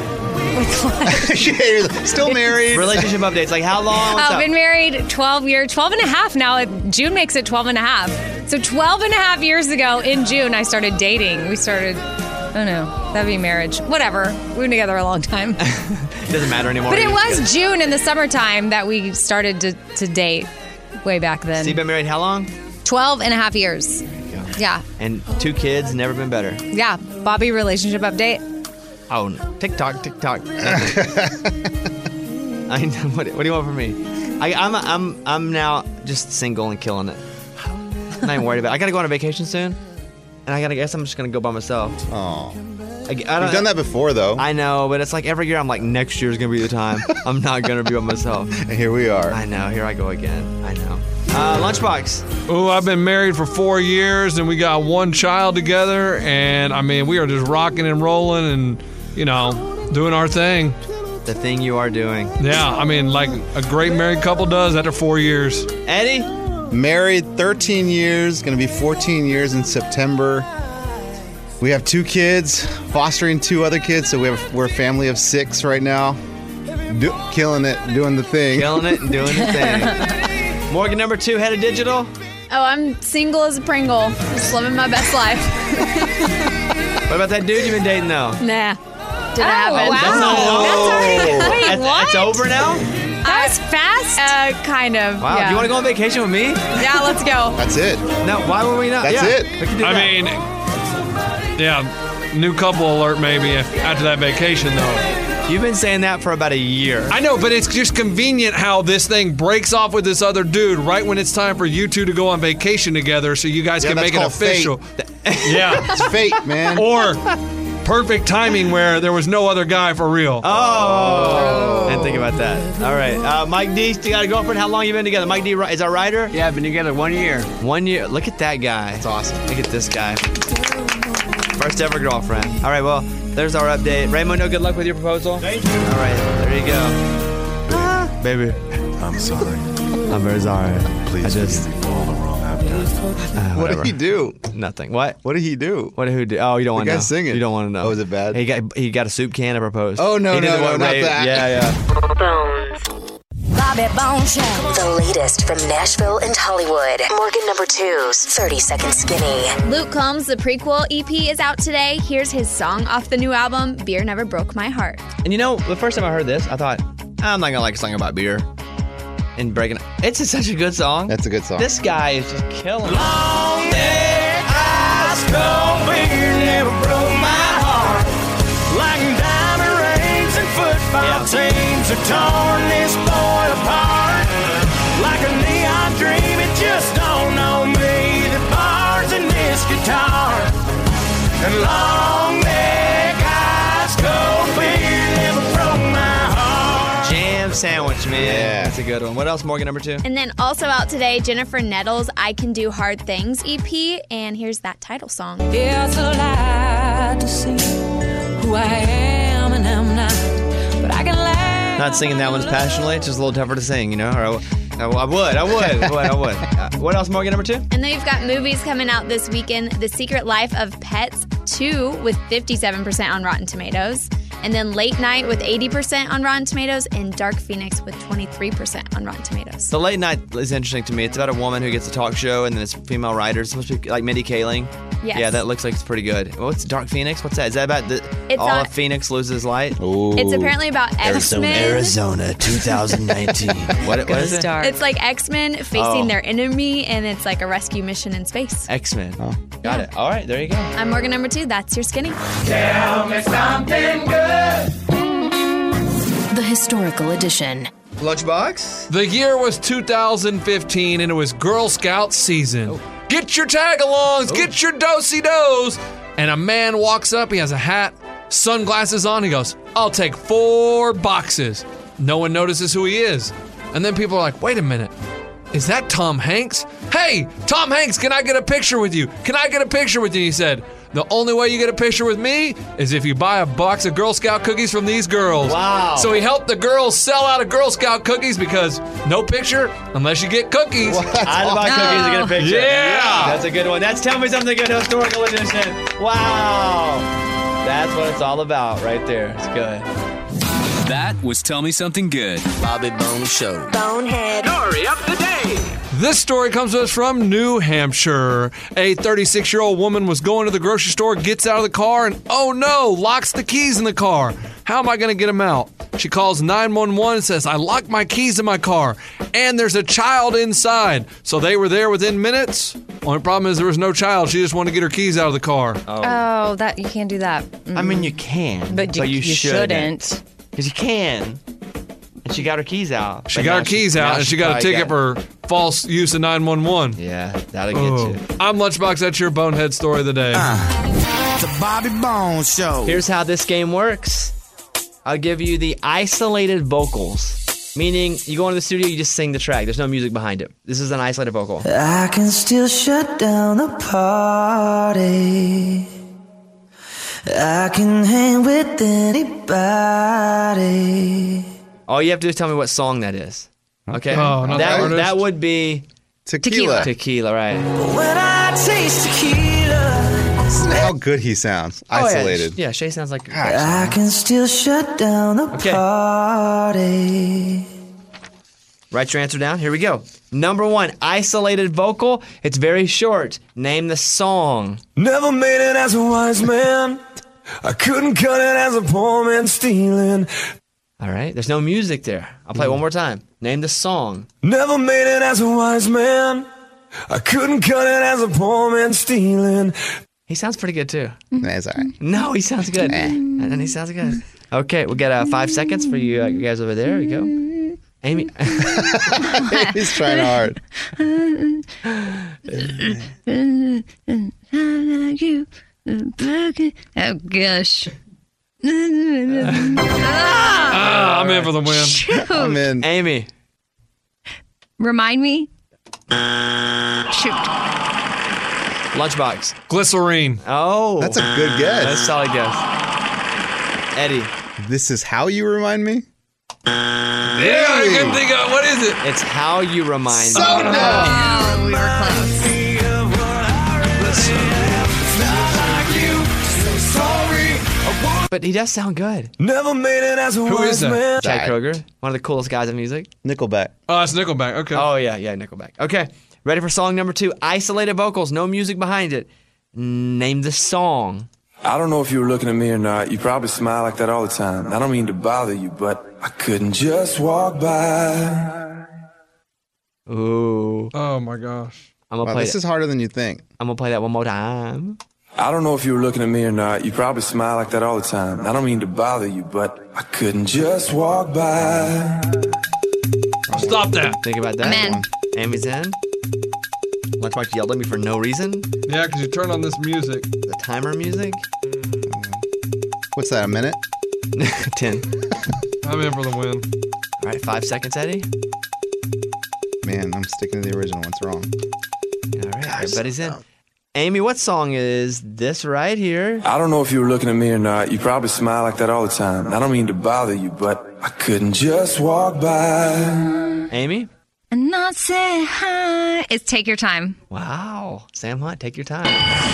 Still married. relationship updates. Like how long? What's I've up? been married 12 years, 12 and a half now. June makes it 12 and a half. So 12 and a half years ago in June, I started dating. We started, I don't know, that'd be marriage. Whatever. We've been together a long time. It doesn't matter anymore. But it You're was together. June in the summertime that we started to date way back then. So you've been married how long? 12 and a half years. Yeah. And 2 kids, never been better. Yeah. Bobby, relationship update. Oh, no. TikTok. I know. What do you want from me? I'm now just single and killing it. I'm not even worried about it. I gotta go on a vacation soon, and I guess I'm just gonna go by myself. Oh. You've done that before, though. I know, but it's like every year I'm like, next year's gonna be the time. I'm not gonna be by myself. And here we are. I know. Here I go again. I know. Lunchbox. Oh, I've been married for 4 years, and we got one child together, and I mean, we are just rocking and rolling, and doing our thing. The thing you are doing. Yeah, I mean, like a great married couple does after 4 years. Eddie? Married 13 years, going to be 14 years in September. We have 2 kids, fostering 2 other kids, so we're a family of 6 right now. Killing it, doing the thing. Killing it and doing the thing. Morgan number 2, head of digital. Oh, I'm single as a Pringle. Just living my best life. What about that dude you've been dating, though? Nah. Didn't happen. Wow. Wait, what? It's over now? That was fast. Kind of. Wow. Yeah. Do you want to go on vacation with me? Yeah, let's go. That's it. No, why would we not? That's it. We can do that. I mean, yeah, new couple alert maybe after that vacation, though. You've been saying that for about a year. I know, but it's just convenient how this thing breaks off with this other dude right when it's time for you two to go on vacation together so you guys can that's make it called official. Yeah. It's fate, man. Or perfect timing where there was no other guy for real. Oh. Didn't think about that. All right. Mike D, you got a girlfriend? How long you been together? Mike D, is our writer? Yeah, I've been together 1 year. 1 year. Look at that guy. That's awesome. Look at this guy. First ever girlfriend. All right, well, there's our update. Raymundo, good luck with your proposal. Thank you. All right, there you go. Baby. I'm sorry. I'm very sorry. Please forgive me for all the wrong I've done. What did he do? Nothing. What? What did he do? What did he do? Oh, you don't want to know. The guy's singing. You don't want to know. Oh, is it bad? He got a soup can and proposed. Oh, no, He did no, the one not Ray- that. Yeah. Bones. Bobby Bones Show. The latest from Nashville and Hollywood. Morgan number 2's 30-Second Skinny. Luke Combs, the prequel EP, is out today. Here's his song off the new album, Beer Never Broke My Heart. And the first time I heard this, I thought, I'm not going to like a song about beer. And breaking it. It's such a good song. That's a good song. This guy is just killing it. Long neck, ice cold beer never broke my heart. Like diamond rings and football teams have torn this boy apart. Like a neon dream, it just don't know me. The bars in this guitar. And long neck, ice cold beer never broke my heart. Jam sandwich, man. Yeah. That's a good one. What else, Morgan number 2? And then also out today, Jennifer Nettles' I Can Do Hard Things EP. And here's that title song. It's a lie to see who I am and am not, but I can laugh. Not singing that one as passionately. It's just a little tougher to sing, Or I would. What else, Morgan number 2? And then we've got movies coming out this weekend. The Secret Life of Pets 2 with 57% on Rotten Tomatoes. And then Late Night with 80% on Rotten Tomatoes. And Dark Phoenix with 23% on Rotten Tomatoes. The Late Night is interesting to me. It's about a woman who gets a talk show and then it's female writers. It's supposed to be like Mindy Kaling. Yes. Yeah, that looks like it's pretty good. What's Dark Phoenix? What's that? Is that about It's all on- of Phoenix loses light? Ooh. It's apparently about X-Men. Arizona 2019. what is it? Start. It's like X-Men facing their enemy, and it's like a rescue mission in space. X-Men. Got it. All right, there you go. I'm Morgan number 2. That's your skinny. Tell me something good. The Historical Edition. Lunchbox? The year was 2015 and it was Girl Scout season. Get your tag-alongs, get your do-si-dos. And a man walks up, he has a hat, sunglasses on, he goes, I'll take 4 boxes. No one notices who he is. And then people are like, wait a minute, is that Tom Hanks? Hey, Tom Hanks, can I get a picture with you? Can I get a picture with you? He said, the only way you get a picture with me is if you buy a box of Girl Scout cookies from these girls. Wow. So he helped the girls sell out of Girl Scout cookies because no picture unless you get cookies. I'd buy cookies to get a picture. Yeah. That's a good one. That's Tell Me Something Good Historical Edition. Wow. That's what it's all about right there. It's good. That was Tell Me Something Good. Bobby Bones Show. Bonehead. Story of the day. This story comes to us from New Hampshire. A 36-year-old woman was going to the grocery store, gets out of the car, and oh no, locks the keys in the car. How am I going to get them out? She calls 911 and says, I locked my keys in my car, and there's a child inside. So they were there within minutes. Only problem is there was no child. She just wanted to get her keys out of the car. Oh, that you can't do that. I mean, you can, But you you shouldn't. Because you can. And She got her keys out. She got her keys out, and she got a ticket for false use of 911. Yeah, that'll get you. I'm Lunchbox. That's your bonehead story of the day. The Bobby Bones Show. Here's how this game works. I'll give you the isolated vocals. Meaning, you go into the studio, you just sing the track. There's no music behind it. This is an isolated vocal. I can still shut down the party. I can hang with anybody. All you have to do is tell me what song that is. Okay? Oh, not that, the that would be... Tequila. Tequila, right. When I taste tequila, Listen to how good he sounds. Isolated. Yeah, Shay sounds like... I can still shut down the party. Write your answer down. Here we go. Number 1, isolated vocal. It's very short. Name the song. Never made it as a wise man. I couldn't cut it as a poor man stealing. All right. There's no music there. I'll play it one more time. Name the song. Never made it as a wise man. I couldn't cut it as a poor man stealing. He sounds pretty good, too. That's all right. No, he sounds good. And he sounds good. Okay, we'll get 5 seconds for you guys over there. Here we go. Amy. He's trying hard. Oh, gosh. I'm in for the win. Shoot. I'm in. Amy. Remind me. Shoot. Lunchbox. Glycerine. Oh. That's a good guess. That's a solid guess. Eddie. This is how you remind me? Yeah, I couldn't think of what is it? It's how you remind me. Oh, we were close. But he does sound good. Never made it as a Who is wise that? man. Chad Kroger, one of the coolest guys in music. Nickelback. Oh, it's Nickelback. Okay. Oh, yeah, Nickelback. Okay, ready for song number 2. Isolated vocals, no music behind it. Name the song. I don't know if you were looking at me or not. You probably smile like that all the time. I don't mean to bother you, but I couldn't just walk by. Ooh. Oh, my gosh. I'm gonna Wow, play this is harder than you think. I'm going to play that one more time. I don't know if you were looking at me or not. You probably smile like that all the time. I don't mean to bother you, but I couldn't just walk by. Stop that. Think about that. I'm in. one. Amy's in. Lunchbox yelled at me for no reason. Yeah, because you turn on this music. The timer music. What's that, a minute? 10. I'm in for the win. All right, 5 seconds, Eddie. Man, I'm sticking to the original. What's wrong? All right, everybody's in. Amy, what song is this right here? I don't know if you were looking at me or not. You probably smile like that all the time. I don't mean to bother you, but I couldn't just walk by. Amy? And not say hi. It's Take Your Time. Wow. Sam Hunt, take your time.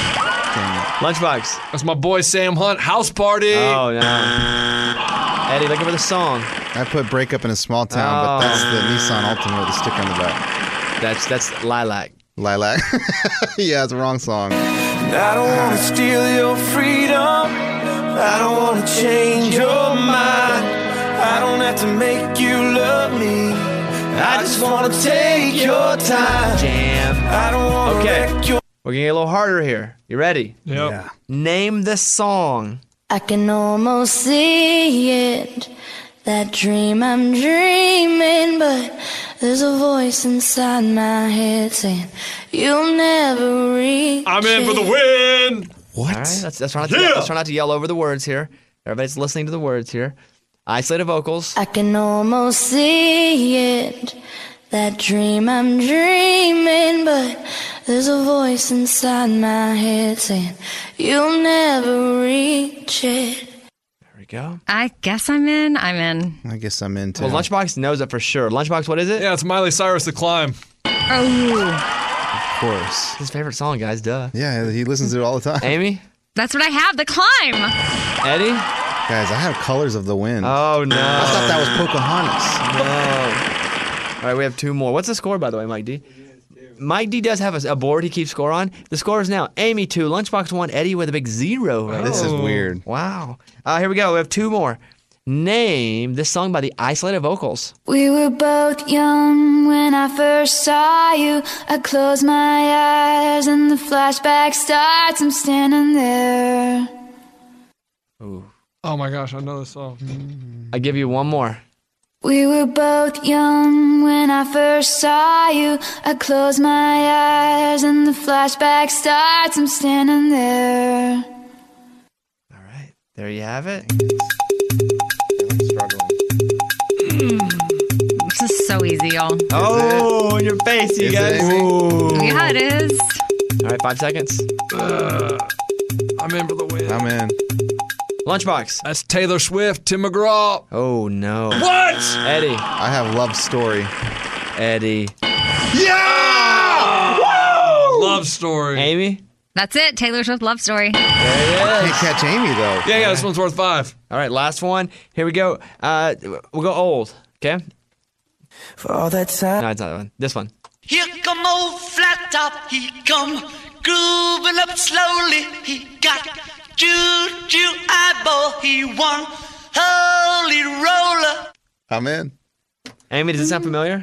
Lunchbox. That's my boy Sam Hunt. House Party. Oh, no. Eddie, looking for the song. I put Break Up in a Small Town, but that's the Nissan Altima with the sticker on the back. That's Lilac. Lilac. Yeah, it's the wrong song. I don't want to steal your freedom. I don't want to change your mind. I don't have to make you love me. I just want to take your time. Jam. I don't want to Okay. wreck your... We're going to get a little harder here. You ready? Yep. Yeah. Name the song. I can almost see it, that dream I'm dreaming, but there's a voice inside my head saying, you'll never reach I'm in for the it. win. What? All right, let's try not to yell over the words here. Everybody's listening to the words here. Isolated vocals. I can almost see it, that dream I'm dreaming, but there's a voice inside my head saying, you'll never reach it. There we go. I guess I'm in. I'm in. I guess I'm into Well, Lunchbox knows it for sure. Lunchbox, what is it? Yeah, it's Miley Cyrus, The Climb. Oh, Of course. His favorite song, guys. Duh. Yeah, he listens to it all the time. Amy? that's what I have. The Climb. Eddie? Guys, I have Colors of the Wind. Oh, no. I thought that was Pocahontas. No. All right, we have 2 more. What's the score, by the way, Mike D? Mike D does have a board he keeps score on. The score is now Amy 2, Lunchbox 1, Eddie with a big 0. Right? This is weird. Wow. Here we go. We have 2 more. Name this song by the Isolated Vocals. We were both young when I first saw you. I close my eyes and the flashback starts. I'm standing there. Ooh. Oh my gosh, I know this song. I give you 1 more. We were both young when I first saw you. I close my eyes and the flashback starts. I'm standing there. There you have it. I'm struggling. This is so easy, y'all. Oh, in your face, you guys. Yeah, it is. All right, 5 seconds. I'm in for the win. I'm in. Lunchbox. That's Taylor Swift, Tim McGraw. Oh, no. What? Eddie. I have Love Story. Eddie. Yeah! Woo! Love Story. Amy? That's it. Taylor Swift Love Story. There it I is. can't catch Amy, though. Yeah, this one's worth 5. All right, last one. Here we go. We'll go old, okay? For all that time. No, it's not that one. This one. Here come old flat top, he come grooving up slowly. He got juju eyeball, he won holy roller. I'm in. Amy, does it sound familiar?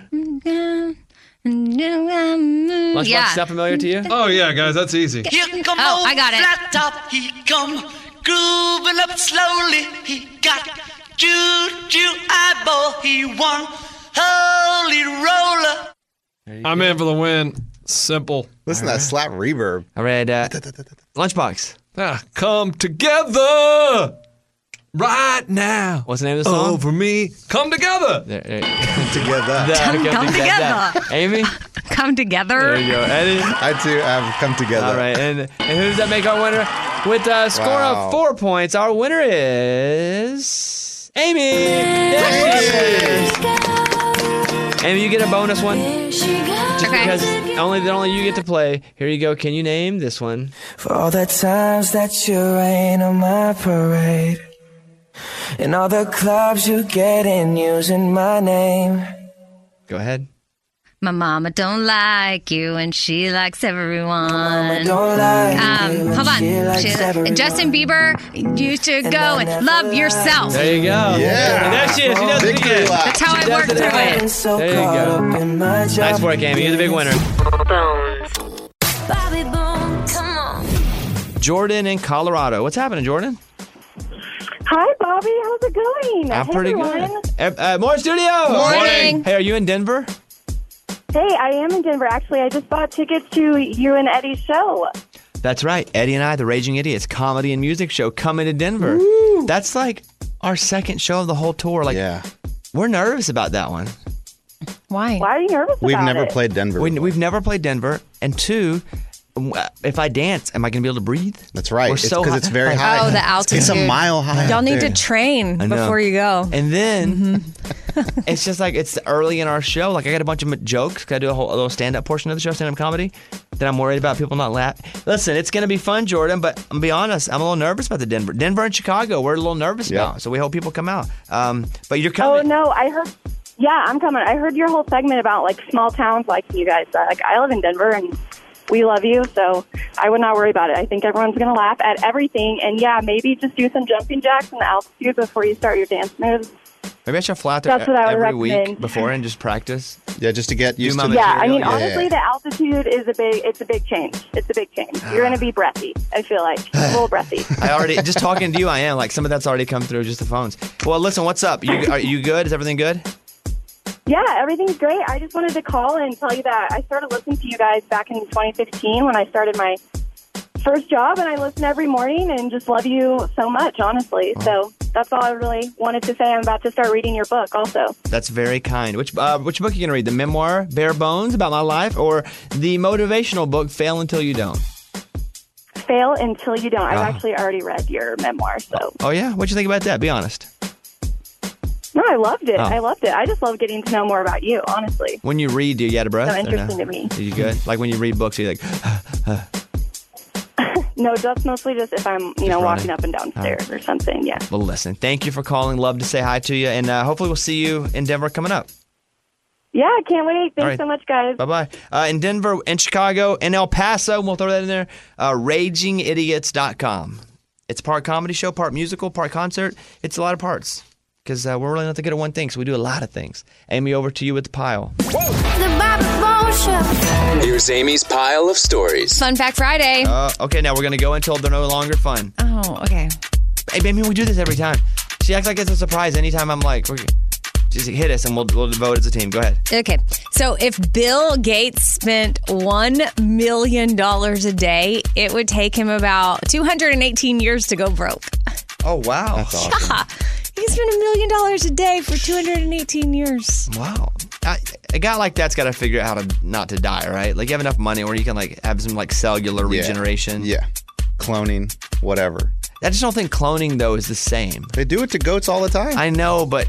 Lunchbox, Yeah. sound familiar to you? Oh, yeah, guys, that's easy. Here come old I got it. flat top, he come grooving up slowly. He got juju eyeball, he won holy roller. I'm in for the win. Simple. Listen to that slap reverb. All right, Lunchbox. Come together right now. What's the name of the song? Over me. Come together. Together. Come together. Amy? Come together. There you go. Eddie? I too have come together. All right, and who does that make our winner? With a score Wow. of 4 points, our winner is Amy. Yes, she is. Amy, you get a bonus one. Just because only you get to play. Here you go. Can you name this one? For all the times that you rain on my parade, and all the clubs you get in using my name. Go ahead. My mama don't like you and she likes everyone. Don't like Hold on. Justin Bieber, you should go and love yourself. There you go. Yeah. There she is. She does it again. That's how I work through it. There you go. Nice work, Amy. You're the big winner. Bobby Bones, come on. Jordan in Colorado. What's happening, Jordan? Hi, Bobby. How's it going? I'm Hey, pretty everyone. good. More studio. Morning. Hey, are you in Denver? Hey, I am in Denver. Actually, I just bought tickets to you and Eddie's show. That's right. Eddie and I, the Raging Idiots, comedy and music show, coming to Denver. That's like our second show of the whole tour. Like, we're nervous about that one. Why? Why are you nervous We've about never it? played Denver. We've never played Denver. And 2, if I dance, am I going to be able to breathe? That's right. We're It's so because it's very high. Oh, the altitude. It's a mile high. Y'all up need there. to train I know. before you go. And then it's just like it's early in our show. Like I got a bunch of jokes. Got to do a little stand-up portion of the show, stand-up comedy. That I'm worried about people not laughing. Listen, it's going to be fun, Jordan. But I'm gonna be honest, I'm a little nervous about the Denver and Chicago. We're a little nervous about. So we hope people come out. But you're coming. Oh, no. I heard. Yeah, I'm coming. I heard your whole segment about like small towns like you guys. Like I live in Denver and we love you, so I would not worry about it. I think everyone's going to laugh at everything. And yeah, maybe just do some jumping jacks in the altitude before you start your dance moves. Maybe I should fly out there That's what I would every week recommend. before and just practice. Yeah, just to get used to my it. Yeah, I mean, material. honestly, the altitude is it's a big change. It's a big change. You're going to be breathy, I feel like. A little breathy. I already just talking to you. I am like some of that's already come through just the phones. Well, listen, what's up? Are you good? Is everything good? Yeah, everything's great. I just wanted to call and tell you that I started listening to you guys back in 2015 when I started my first job, and I listen every morning and just love you so much, honestly. So that's all I really wanted to say. I'm about to start reading your book also. That's very kind. Which book are you going to read? The memoir, Bare Bones, about my life, or the motivational book, Fail Until You Don't? Fail Until You Don't. I've actually already read your memoir, so. Oh, yeah? What'd you think about that? Be honest. No, I loved it. Oh. I loved it. I just love getting to know more about you, honestly. When you read, do you get out of breath? So or interesting no? to me. Are you good? Like when you read books, you're like, No, that's mostly just if I'm, walking running. up and downstairs or something, yeah. well, listen, thank you for calling. Love to say hi to you. And hopefully we'll see you in Denver coming up. Yeah, I can't wait. Thanks All right. so much, guys. Bye-bye. In Denver, in Chicago, in El Paso, we'll throw that in there, RagingIdiots.com. It's part comedy show, part musical, part concert. It's a lot of parts because we're really not that good at one thing, so we do a lot of things. Amy, over to you with the pile. The Bobby Bones Show. Here's Amy's pile of stories. Fun Fact Friday. Okay, now we're going to go until they're no longer fun. Oh, okay. Hey, Amy, we do this every time. She acts like it's a surprise anytime I'm like, Just hit us and we'll vote as a team. Go ahead. Okay. So if Bill Gates spent $1 million a day, it would take him about 218 years to go broke. Oh, wow. That's awesome. Yeah. He spent $1 million a day for 218 years. Wow. A guy like that's got to figure out how to not to die, right? Like you have enough money where you can like have some like cellular regeneration. Yeah. Cloning, whatever. I just don't think cloning though is the same. They do it to goats all the time. I know, but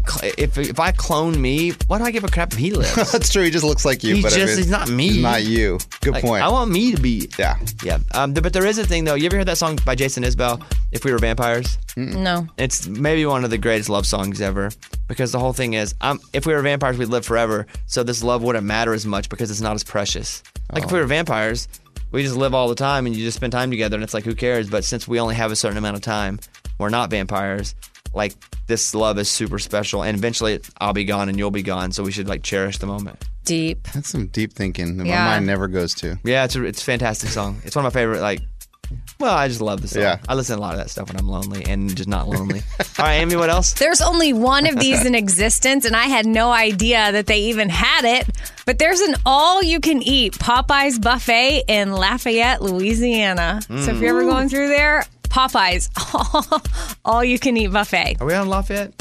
if I clone me, why do I give a crap if he lives? That's true. He just looks like you. He's not me. He's not you. Good Like, point. I want me to be. Yeah. Yeah. But there is a thing though. You ever heard that song by Jason Isbell? If We Were Vampires. No. It's maybe one of the greatest love songs ever because the whole thing is, if we were vampires, we'd live forever. So this love wouldn't matter as much because it's not as precious. Like if we were vampires, we just live all the time and you just spend time together and it's like, who cares? But since we only have a certain amount of time, we're not vampires. Like this love is super special and eventually I'll be gone and you'll be gone. So we should like cherish the moment. Deep. That's some deep thinking that Yeah. my mind never goes to. Yeah, it's a fantastic song. It's one of my favorite, I just love the song. Yeah. I listen to a lot of that stuff when I'm lonely and just not lonely. All right, Amy, what else? There's only one of these in existence, and I had no idea that they even had it. But there's an all-you-can-eat Popeyes buffet in Lafayette, Louisiana. So if you're ever going through there, Popeyes, all-you-can-eat buffet. Are we on Lafayette?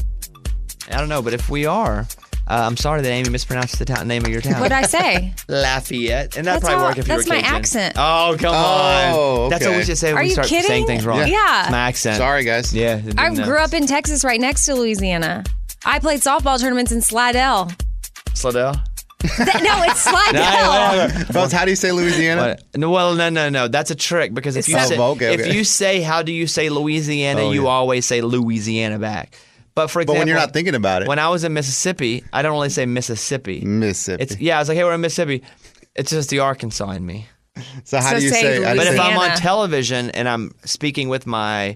I don't know, but if we are, I'm sorry that Amy mispronounced the name of your town. What'd I say? Lafayette. And that'd That's probably all- work if you were that's my Cajun. accent. Oh, come on. Oh, That's what okay. we should say Are when we you start saying kidding? things wrong. Yeah. It's my accent. Sorry, guys. Yeah. I grew up in Texas right next to Louisiana. I played softball tournaments in Slidell. Slidell? No, it's Slidell. Fellas, how do you say Louisiana? No. That's a trick because if you Oh, say, okay. if you say, how do you say Louisiana, Oh, you yeah. always say Louisiana back. But for example, But when you're not thinking about it. when I was in Mississippi, I don't really say Mississippi. Mississippi. I was like, hey, we're in Mississippi. It's just the Arkansas in me. So how So do you say say? how do you But if say- I'm on Louisiana. television and I'm speaking with my,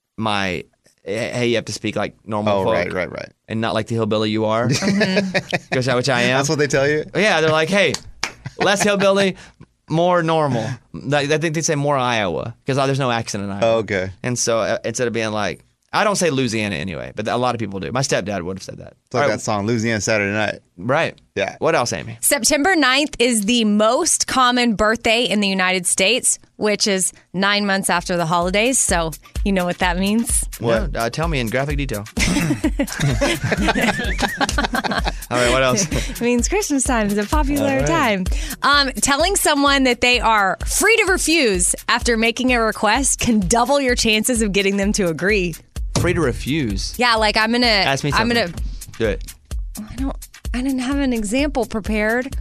hey, you have to speak like normal Oh, folk. right. And not like the hillbilly you are. Which I am. That's what they tell you? Yeah, they're like, hey, less hillbilly, more normal. Like, I think they say more Iowa because there's no accent in Iowa. Oh, okay. And so instead of being like, I don't say Louisiana anyway, but a lot of people do. My stepdad would have said that. It's like All that song, Louisiana Saturday Night. Right. Yeah. What else, Amy? September 9th is the most common birthday in the United States, which is 9 months after the holidays. So you know what that means? What? No, tell me in graphic detail. All right, what else? It means Christmas time is a popular All time. Telling someone that they are free to refuse after making a request can double your chances of getting them to agree. Free to refuse. Yeah, like I'm gonna. Ask me I'm something. gonna. Do it. I didn't have an example prepared.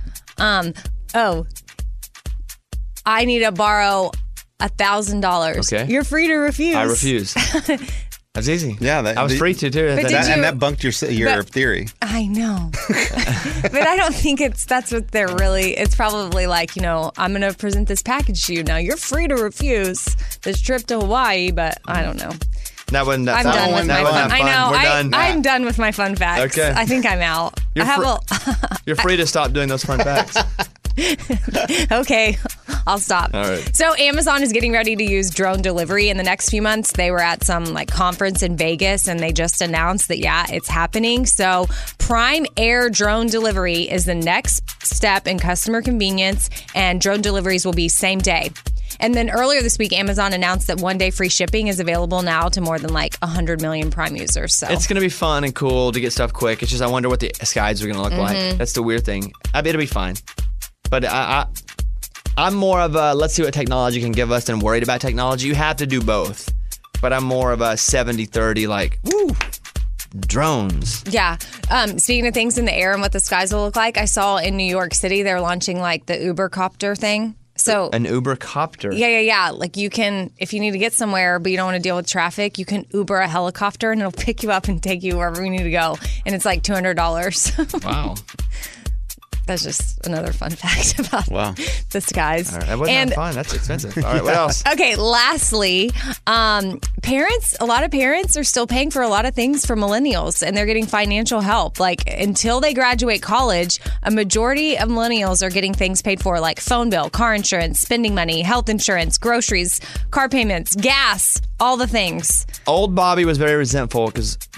I need to borrow $1,000. Okay. You're free to refuse. I refuse. That's easy. Yeah, I was free to too. But did you- and that bunked your theory. I know. But I don't think that's what they're really. It's probably like, I'm going to present this package to you now. You're free to refuse this trip to Hawaii, but I don't know. That wasn't that I'm fun. done with That my wasn't fun. I fun. know. We're done. I'm done with my fun facts. Okay. I think I'm out. You're I have You're free to stop doing those fun facts. Okay, I'll stop. All right. So Amazon is getting ready to use drone delivery in the next few months. They were at some conference in Vegas and they just announced that, it's happening. So Prime Air drone delivery is the next step in customer convenience, and drone deliveries will be same day. And then earlier this week, Amazon announced that one-day free shipping is available now to more than 100 million Prime users. So It's going to be fun and cool to get stuff quick. It's just I wonder what the skies are going to look like. That's the weird thing. I bet it'll be fine. But I'm more of a let's see what technology can give us than worried about technology. You have to do both. But I'm more of a 70-30 drones. Yeah. Speaking of things in the air and what the skies will look like, I saw in New York City they're launching the Uber copter thing. So An Uber copter. yeah. You can, if you need to get somewhere but you don't want to deal with traffic, you can Uber a helicopter and it'll pick you up and take you wherever you need to go. And it's $200. Wow. That's just another fun fact about the skies. All right. That wasn't that fun. That's expensive. All right. What else? Okay, lastly, a lot of parents are still paying for a lot of things for millennials, and they're getting financial help. Until they graduate college, a majority of millennials are getting things paid for, like phone bill, car insurance, spending money, health insurance, groceries, car payments, gas, all the things. Old Bobby was very resentful because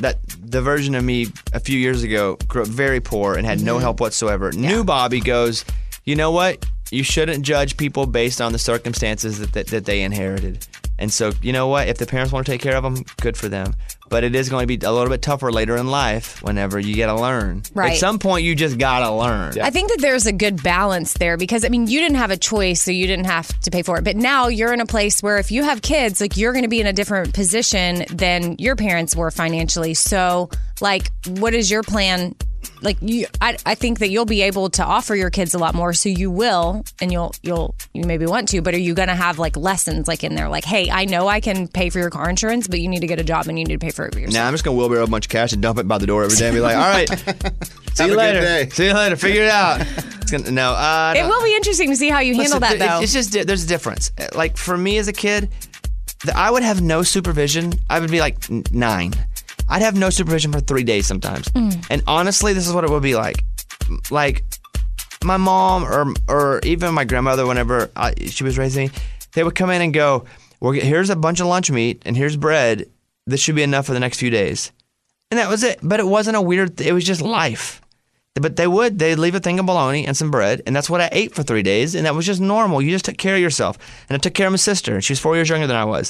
the version of me a few years ago grew up very poor and had no help whatsoever. New Bobby goes, you know what? You shouldn't judge people based on the circumstances that they inherited. And so, you know what? If the parents want to take care of them, good for them. But it is going to be a little bit tougher later in life whenever you got to learn. Right. At some point, you just got to learn. I think that there's a good balance there because, I mean, you didn't have a choice, so you didn't have to pay for it. But now you're in a place where if you have kids, like, you're going to be in a different position than your parents were financially. So, like, what is your plan? Like, I think that you'll be able to offer your kids a lot more, so you will, and you maybe want to, but are you going to have, like, lessons, like, in there? Like, hey, I know I can pay for your car insurance, but you need to get a job and you need to pay for it yourself. Nah, I'm just going to wheelbarrow a bunch of cash and dump it by the door every day and be like, all right, see you later. See you later. Figure it out. It will be interesting to see how you handle that, though. It's just, there's a difference. Like, for me as a kid, I would have no supervision. I would be like 9. I'd have no supervision for 3 days sometimes. And honestly, this is what it would be like. Like, my mom or even my grandmother, whenever she was raising me, they would come in and go, well, here's a bunch of lunch meat and here's bread. This should be enough for the next few days. And that was it. But it wasn't a weird, it was just life. But they'd leave a thing of bologna and some bread, and that's what I ate for 3 days, and that was just normal. You just took care of yourself. And I took care of my sister, and she was 4 years younger than I was.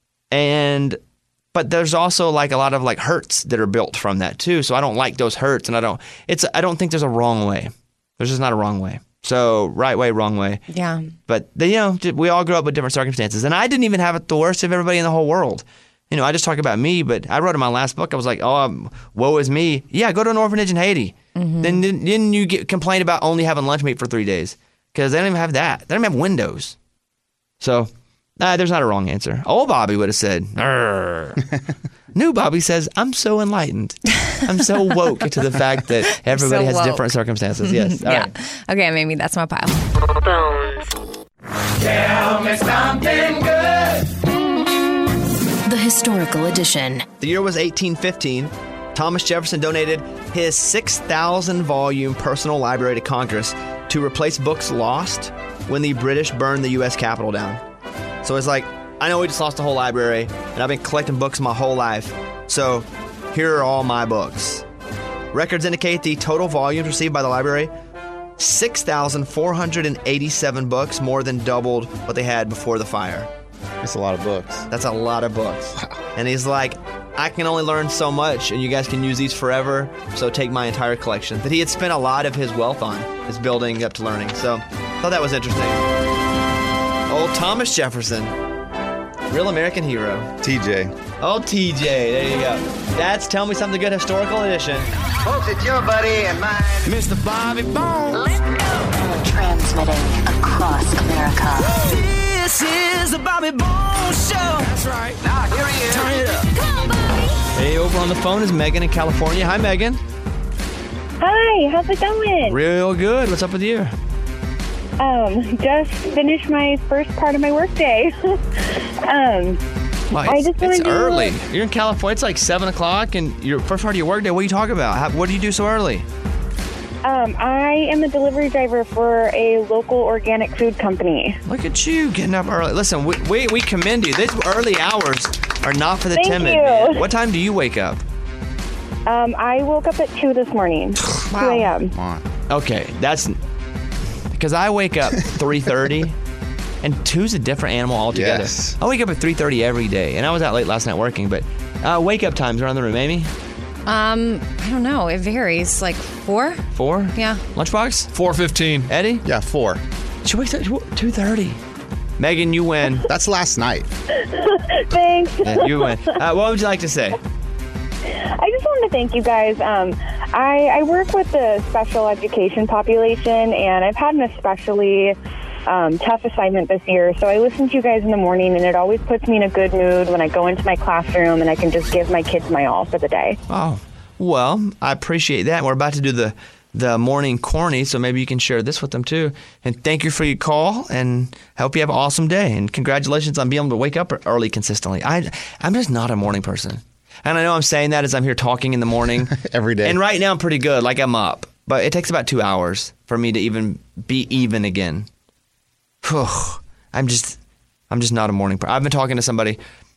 But there's also like a lot of like hurts that are built from that too. So I don't like those hurts, and I don't think there's a wrong way. There's just not a wrong way. So right way, wrong way. Yeah. But we all grew up with different circumstances, and I didn't even have it the worst of everybody in the whole world. You know, I just talk about me, but I wrote in my last book, I was like, woe is me. Yeah, go to an orphanage in Haiti. Mm-hmm. Then didn't you complain about only having lunch meat for 3 days? Because they don't even have that. They don't even have windows. So there's not a wrong answer. Old Bobby would have said, New Bobby says, I'm so enlightened. I'm so woke to the fact that everybody has different circumstances. Yes. All right. Okay, Mamie, that's my pile. Tell me something good. The Historical Edition. The year was 1815. Thomas Jefferson donated his 6,000-volume personal library to Congress to replace books lost when the British burned the U.S. Capitol down. So it's like, I know we just lost the whole library, and I've been collecting books my whole life. So here are all my books. Records indicate the total volumes received by the library, 6,487 books, more than doubled what they had before the fire. That's a lot of books. That's a lot of books. Wow. And he's like, I can only learn so much, and you guys can use these forever, so take my entire collection. That he had spent a lot of his wealth on, is building up to learning. So I thought that was interesting. Old Thomas Jefferson. Real American hero. TJ. Oh, TJ. There you go. That's Tell Me Something Good Historical Edition. Folks, it's your buddy and mine, Mr. Bobby Bones. Let's go. Transmitting across America. This is the Bobby Bones Show. That's right. Now, here he is. Turn it up. Come on, Bobby. Hey, over on the phone is Megan in California. Hi, Megan. Hi, how's it going? Real good. What's up with you? Just finished my first part of my workday. It's early. You're in California. It's like 7 o'clock, and your first part of your workday. What are you talking about? What do you do so early? I am a delivery driver for a local organic food company. Look at you getting up early. Listen, we commend you. These early hours are not for the Thank timid. you. Man. What time do you wake up? I woke up at 2 this morning. 2 a.m. Okay, that's because I wake up 3:30, and 2's a different animal altogether. Yes. I wake up at 3:30 every day, and I was out late last night working. But wake up times around the room, Amy. I don't know. It varies. Like 4? 4? Yeah. Lunchbox? 4:15. Eddie? Yeah, 4. She wakes up 2:30. Megan, you win. That's last night. Thanks. Yeah, you win. What would you like to say? I just wanted to thank you guys. I work with the special education population, and I've had an especially tough assignment this year. So I listen to you guys in the morning, and it always puts me in a good mood when I go into my classroom and I can just give my kids my all for the day. Oh, well, I appreciate that. We're about to do the morning corny, so maybe you can share this with them too. And thank you for your call, and I hope you have an awesome day. And congratulations on being able to wake up early consistently. I'm just not a morning person. And I know I'm saying that as I'm here talking in the morning. Every day. And right now I'm pretty good, like I'm up. But it takes about 2 hours for me to even be even again. I'm just not a morning person. I've been talking to somebody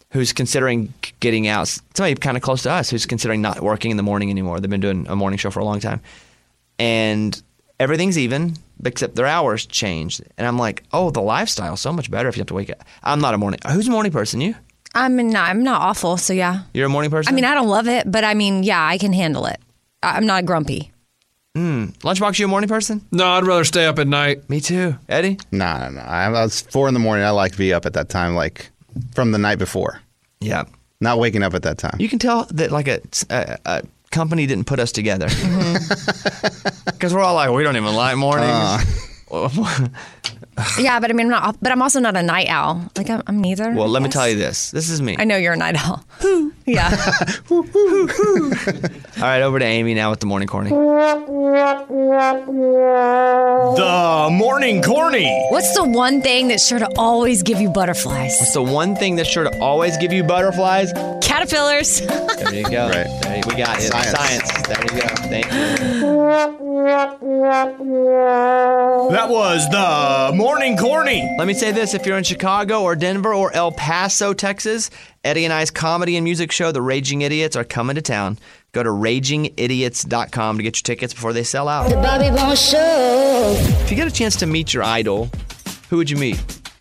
who's considering getting out. Somebody kind of close to us who's considering not working in the morning anymore. They've been doing a morning show for a long time. And everything's even, except their hours changed. And I'm like, oh, the lifestyle's so much better if you have to wake up. I'm not a morning. Who's a morning person? You? I'm not awful, so yeah. You're a morning person? I mean, I don't love it, but I mean, yeah, I can handle it. I'm not grumpy. Lunchbox, you a morning person? No, I'd rather stay up at night. Me too. Eddie? No. I was 4 a.m. I like to be up at that time, like from the night before. Yeah. Not waking up at that time. You can tell that like a company didn't put us together. Because we're all like, we don't even like mornings. Yeah, but I mean, I'm also not a night owl. Like I'm neither. Well, let me tell you this. This is me. I know you're a night owl. Yeah. All right, over to Amy now with the morning corny. The morning corny. What's the one thing that's sure to always give you butterflies? What's the one thing that's sure to always give you butterflies? Caterpillars. There you go. Right. We got it. Science. There you go. Thank you. That was the morning corny. Let me say this. If you're in Chicago or Denver or El Paso, Texas, Eddie and I's comedy and music show, The Raging Idiots, are coming to town. Go to RagingIdiots.com to get your tickets before they sell out. The Bobby Bones Show. If you get a chance to meet your idol, who would you meet?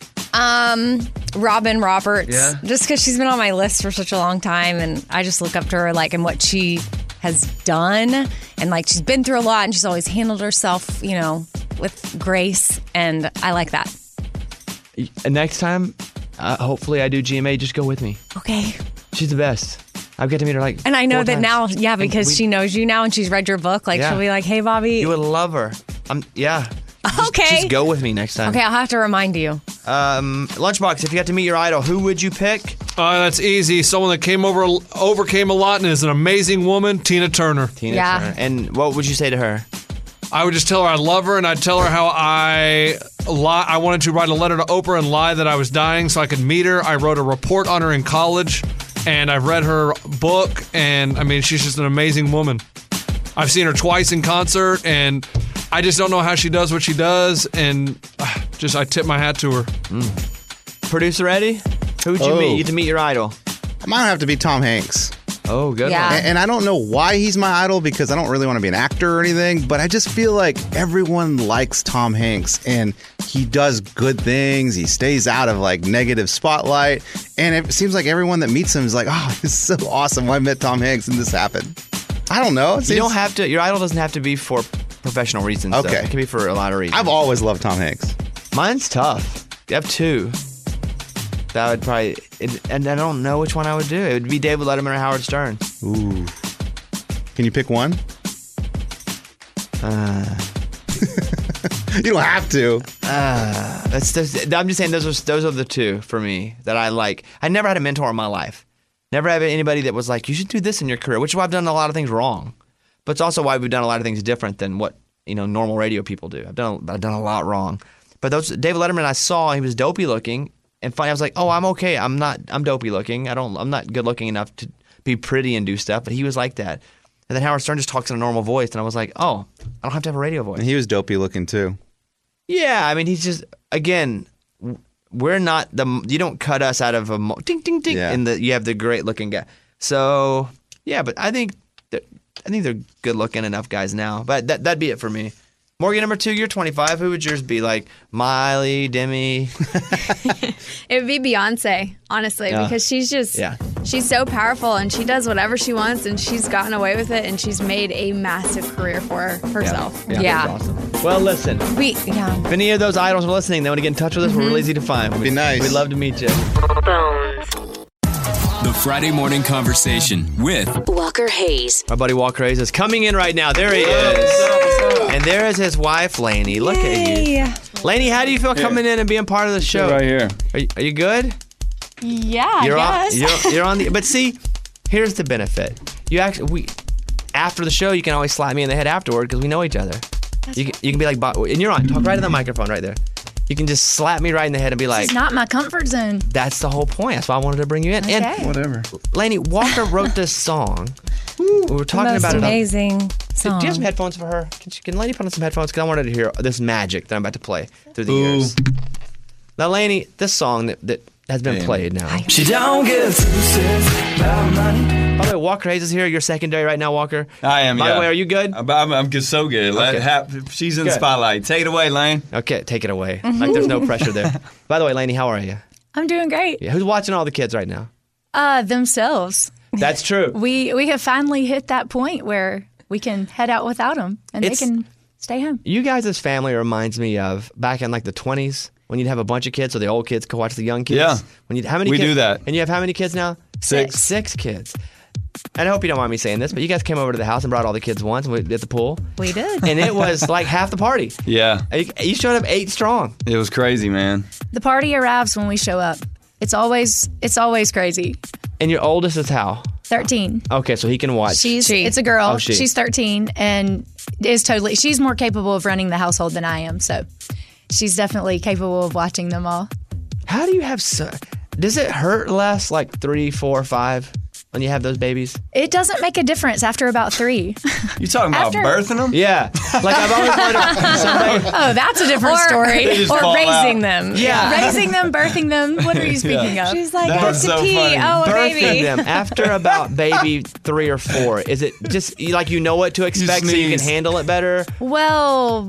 Robin Roberts. Yeah. Just because she's been on my list for such a long time, and I just look up to her, like, and what she has done, and like she's been through a lot, and she's always handled herself, you know, with grace, and I like that. Next time, hopefully I do GMA. Just go with me. Okay. She's the best. I'll get to meet her like. And I know 4 that times. now, yeah, because she knows you now, and she's read your book. Like, Yeah. she'll be like, "Hey, Bobby." You would love her. Yeah. Okay. Just go with me next time. Okay, I'll have to remind you. Lunchbox, if you got to meet your idol, who would you pick? That's easy. Someone that overcame a lot and is an amazing woman, Tina Turner. Tina Turner. And what would you say to her? I would just tell her I love her, and I'd tell her how I wanted to write a letter to Oprah and lie that I was dying so I could meet her. I wrote a report on her in college, and I've read her book, and I mean, she's just an amazing woman. I've seen her twice in concert, and I just don't know how she does what she does, and I tip my hat to her. Producer Eddie, who would you meet? You get to meet your idol. I might have to be Tom Hanks. Oh, good Yeah. one. And I don't know why he's my idol, because I don't really want to be an actor or anything, but I just feel like everyone likes Tom Hanks, and he does good things. He stays out of like negative spotlight, and it seems like everyone that meets him is like, oh, this is so awesome. I met Tom Hanks and this happened. I don't know. You don't have to. Your idol doesn't have to be for professional reasons. though. Okay. It can be for a lot of reasons. I've always loved Tom Hanks. Mine's tough. I have 2. That would probably, and I don't know which one I would do. It would be David Letterman or Howard Stern. Ooh. Can you pick one? You don't have to. I'm just saying those are the 2 for me that I like. I never had a mentor in my life. Never had anybody that was like, you should do this in your career, which is why I've done a lot of things wrong. But it's also why we've done a lot of things different than what normal radio people do. I've done a lot wrong. But David Letterman, I saw he was dopey looking, and finally I was like, oh, I'm okay. I'm dopey looking. I'm not good looking enough to be pretty and do stuff. But he was like that. And then Howard Stern just talks in a normal voice, and I was like, oh, I don't have to have a radio voice. And he was dopey looking too. Yeah, I mean, he's just, again, we're not you don't cut us out of a ding ding ding, and you have the great looking guy. So yeah, but I think they're good looking enough guys now. But that'd be it for me. Morgan, number 2, you're 25. Who would yours be? Like Miley, Demi? It would be Beyonce, honestly, because she's just, she's so powerful, and she does whatever she wants, and she's gotten away with it, and she's made a massive career for herself. Yeah. Awesome. Well, listen. If any of those idols are listening, they want to get in touch with us, we're really easy to find. It'd be nice. We'd love to meet you. The Friday Morning Conversation with Walker Hayes. My buddy Walker Hayes is coming in right now. There he is. And there is his wife, Lainey. Look at you. Lainey, how do you feel coming in and being part of the show? Right here. Are you good? Yeah, You're I guess. you're on the. But see, here's the benefit. After the show, you can always slap me in the head afterward because we know each other. You can be like, and you're on. Talk right to the microphone right there. You can just slap me right in the head and be like, It's not my comfort zone. that's the whole point. That's why I wanted to bring you in. Okay. And Whatever. Lainey, Walker wrote this song. We were talking about it. Amazing song. Do you have some headphones for her? Can Lainey put on some headphones? Because I wanted to hear this magic that I'm about to play through the years. Now, Lainey, this song that has been played now. She don't give 2 cents about money. By the way, Walker Hayes is here. You're secondary right now, Walker. I am, By the way, are you good? I'm so good. She's in the Good. spotlight. Take it away, Lane. Okay, take it away. Like there's no pressure there. By the way, Lainey, how are you? I'm doing great. Yeah, who's watching all the kids right now? Themselves. That's true. We have finally hit that point where we can head out without them and It's- they can stay home. You guys' family reminds me of back in like the 20s when you'd have a bunch of kids so the old kids could watch the young kids. Yeah. When how many We kids? do that. And you have how many kids now? 6. 6 kids. And I hope you don't mind me saying this, but you guys came over to the house and brought all the kids once and we at the pool. We did. And it was like half the party. Yeah. You showed up 8 strong. It was crazy, man. The party arrives when we show up. It's always crazy. And your oldest is how? 13. Okay, so he can watch. It's a girl. Oh, she. She's 13 and she's more capable of running the household than I am. So she's definitely capable of watching them all. How do you have does it hurt less like 3, 4, 5 when you have those babies? It doesn't make a difference after about 3. You talking about birthing them? Yeah. Like I've always wondered somebody. Oh, that's a different story. They just Or fall raising out. them. Yeah. Raising them, birthing them. What are you speaking of? She's like, That's that's a so pee. funny. Oh, a Birthing baby. them after about baby 3 or 4. Is it just like you know what to expect so you can sneeze. handle it better? Well,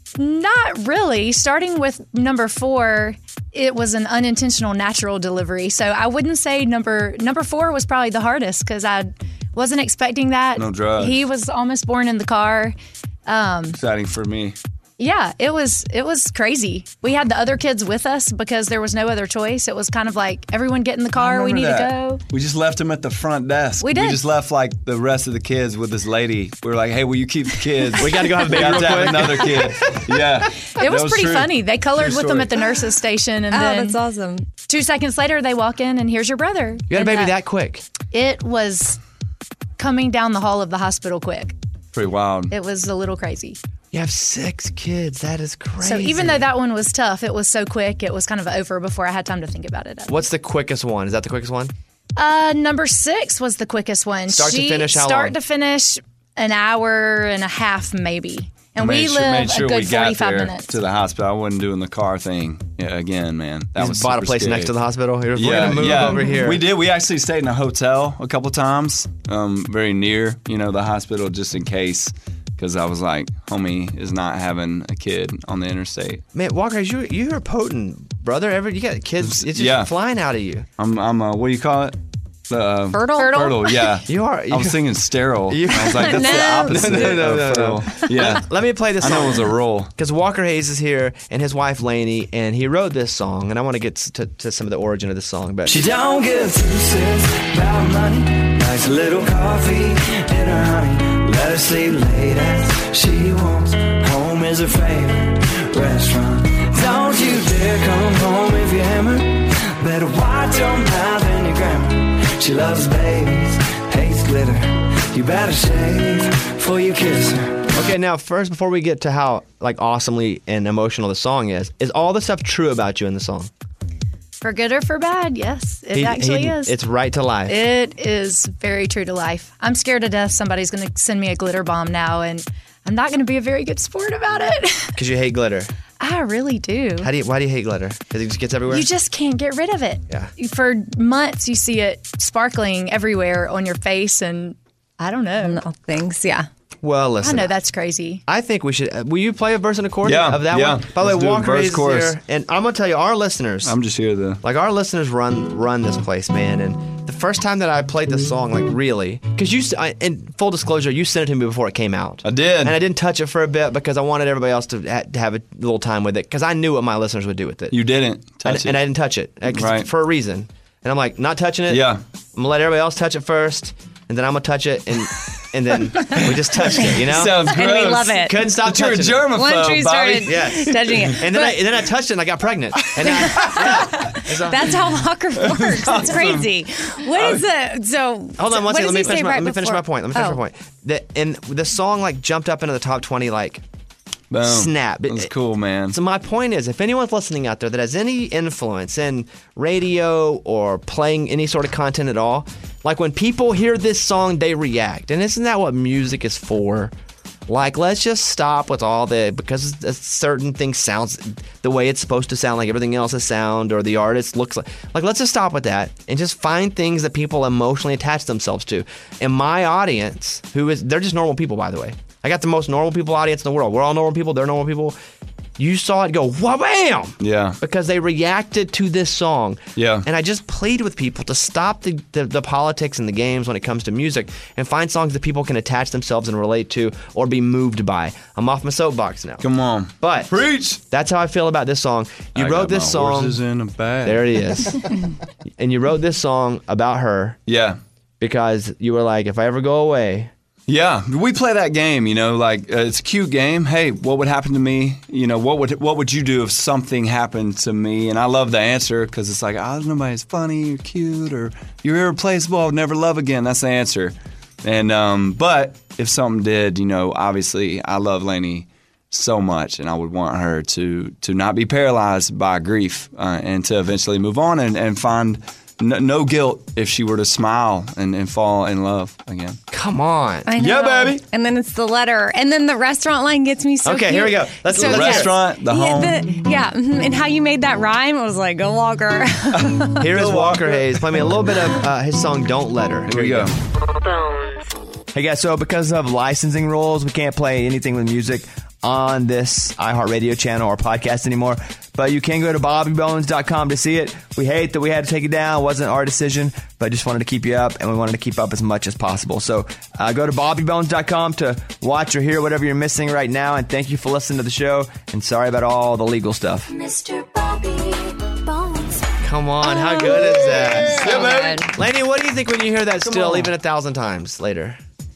not really. Starting with number 4, it was an unintentional natural delivery. So I wouldn't say number 4 was probably the hardest because I wasn't expecting that. No drugs. He was almost born in the car. Exciting for me. Yeah, it was crazy. We had the other kids with us because there was no other choice. It was kind of like everyone get in the car. We need to go. We just left him at the front desk. We did. We just left like the rest of the kids with this lady. We were like, "Hey, will you keep the kids? We got to go have a We baby got real to have quick." another kid." Yeah, It was That pretty true. funny. They colored True with them story. at the nurse's station, and Oh, then that's awesome. 2 seconds later, they walk in, and here's your brother. You had a And, baby that quick. It was coming down the hall of the hospital quick. Pretty wild. It was a little crazy. You have 6 kids. That is crazy. So even though that one was tough, it was so quick. It was kind of over before I had time to think about it. What's the quickest one? Is that the quickest one? Number 6 was the quickest one. Start to finish, how Start long? to finish, an hour and a half maybe. And we made live sure a good we got 45 there minutes. to the hospital. I wasn't doing the car thing again, man. That You was bought a super place scary. next to the hospital. We're gonna move over here. We did. We actually stayed in a hotel a couple times, very near, the hospital, just in case. Because I was like, homie is not having a kid on the interstate. Man, Walker, you're potent, brother. You got kids. It's just flying out of you. I'm what do you call it? Fertile? Fertile, yeah. You are. I was thinking sterile. I was like, that's No. the opposite No. of fertile. Yeah. Let me play this I song. know it was a role. Because Walker Hayes is here and his wife Lainey, and he wrote this song, and I want to get to some of the origin of this song. But She don't give 2 cents about money. Nice little coffee and her honey. Let her sleep late as she wants. Home is her favorite restaurant. Don't you dare come home if you're hammered. Better watch your mouth and your grammar. She loves babies, hates glitter. You better shave before you kiss her. okay, now first, before we get to how awesomely and emotional the song is all the stuff true about you in the song? For good or for bad, yes. It actually is. It's right to life. It is very true to life. I'm scared to death somebody's going to send me a glitter bomb now, and I'm not going to be a very good sport about it. Because you hate glitter. I really do. Why do you hate glitter? Because it just gets everywhere? You just can't get rid of it. Yeah. For months, you see it sparkling everywhere on your face, and I don't know. Things, yeah. Well, I listen. know that's crazy. I think we should. Will you play a verse and a chorus Yeah, of that yeah. one? By the Let's way, do a Walker verse Hayes is chorus. here, and I'm gonna tell you, our listeners. I'm just here to. Like our listeners run this place, man. And the first time that I played this song, like really, because in full disclosure, you sent it to me before it came out. I did. And I didn't touch it for a bit because I wanted everybody else to have a little time with it because I knew what my listeners would do with it. You didn't touch it. And I didn't touch it Right. for a reason. And I'm like, not touching it. Yeah. I'm gonna let everybody else touch it first, and then I'm gonna touch it, and then we just touched it. You know. Sounds gross. And we love it. Couldn't stop But you're a touching it. germaphobe, Once we started Bobby. Yes. touching it. And then I touched it and I got pregnant. And That's how Walker works. It's crazy. What is it? So hold on one what second. does he say right Let me finish my before- point. And the song like jumped up into the top 20 like Boom. snap. It was cool, man. So my point is, if anyone's listening out there that has any influence in radio or playing any sort of content at all, like when people hear this song, they react. And isn't that what music is for? Like, let's just stop with all because a certain thing sounds the way it's supposed to sound, like everything else is sound, or the artist looks like. Like, let's just stop with that and just find things that people emotionally attach themselves to. And my audience, they're just normal people, by the way. I got the most normal people audience in the world. We're all normal people. They're normal people. You saw it go, wha-bam! Yeah. Because they reacted to this song. Yeah. And I just plead with people to stop the politics and the games when it comes to music and find songs that people can attach themselves and relate to or be moved by. I'm off my soapbox now. Come on. But preach. That's how I feel about this song. You wrote this song. Horses in a bag. There it is. And you wrote this song about her. Yeah. Because you were like, if I ever go away. Yeah, we play that game, like it's a cute game. Hey, what would happen to me? What would you do if something happened to me? And I love the answer because it's like, nobody's funny or cute or you're irreplaceable. I'll never love again. That's the answer. And but if something did, obviously I love Lainey so much, and I would want her to not be paralyzed by grief and to eventually move on and find. No guilt if she were to smile and fall in love again. Come on. I know. Yeah, baby. And then it's the letter. And then the restaurant line gets me so Okay, cute. here we go. Let's the restaurant, the home. And how you made that rhyme, it was like, go Walker. Here is Walker Hayes. Play me a little bit of his song, Don't Let Her. Here we go. Hey guys, so because of licensing rules, we can't play anything with music on this iHeartRadio channel or podcast anymore. But you can go to BobbyBones.com to see it. We hate that we had to take it down. It wasn't our decision, but just wanted to keep you up, and we wanted to keep up as much as possible. So go to BobbyBones.com to watch or hear whatever you're missing right now. And thank you for listening to the show. And sorry about all the legal stuff. Mr. Bobby Bones. Come on, how good is that? So good. Lainey, what do you think when you hear that still, even 1,000 times later?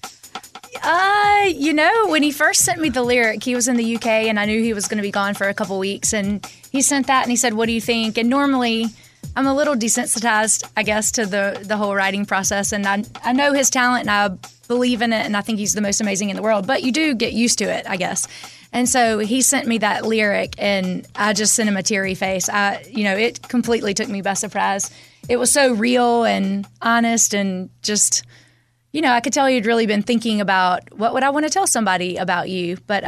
When he first sent me the lyric, he was in the UK and I knew he was going to be gone for a couple weeks. And he sent that and he said, what do you think? And normally I'm a little desensitized, I guess, to the whole writing process. And I know his talent and I believe in it and I think he's the most amazing in the world. But you do get used to it, I guess. And so he sent me that lyric and I just sent him a teary face. It completely took me by surprise. It was so real and honest and just... I could tell you'd really been thinking about what would I want to tell somebody about you. But,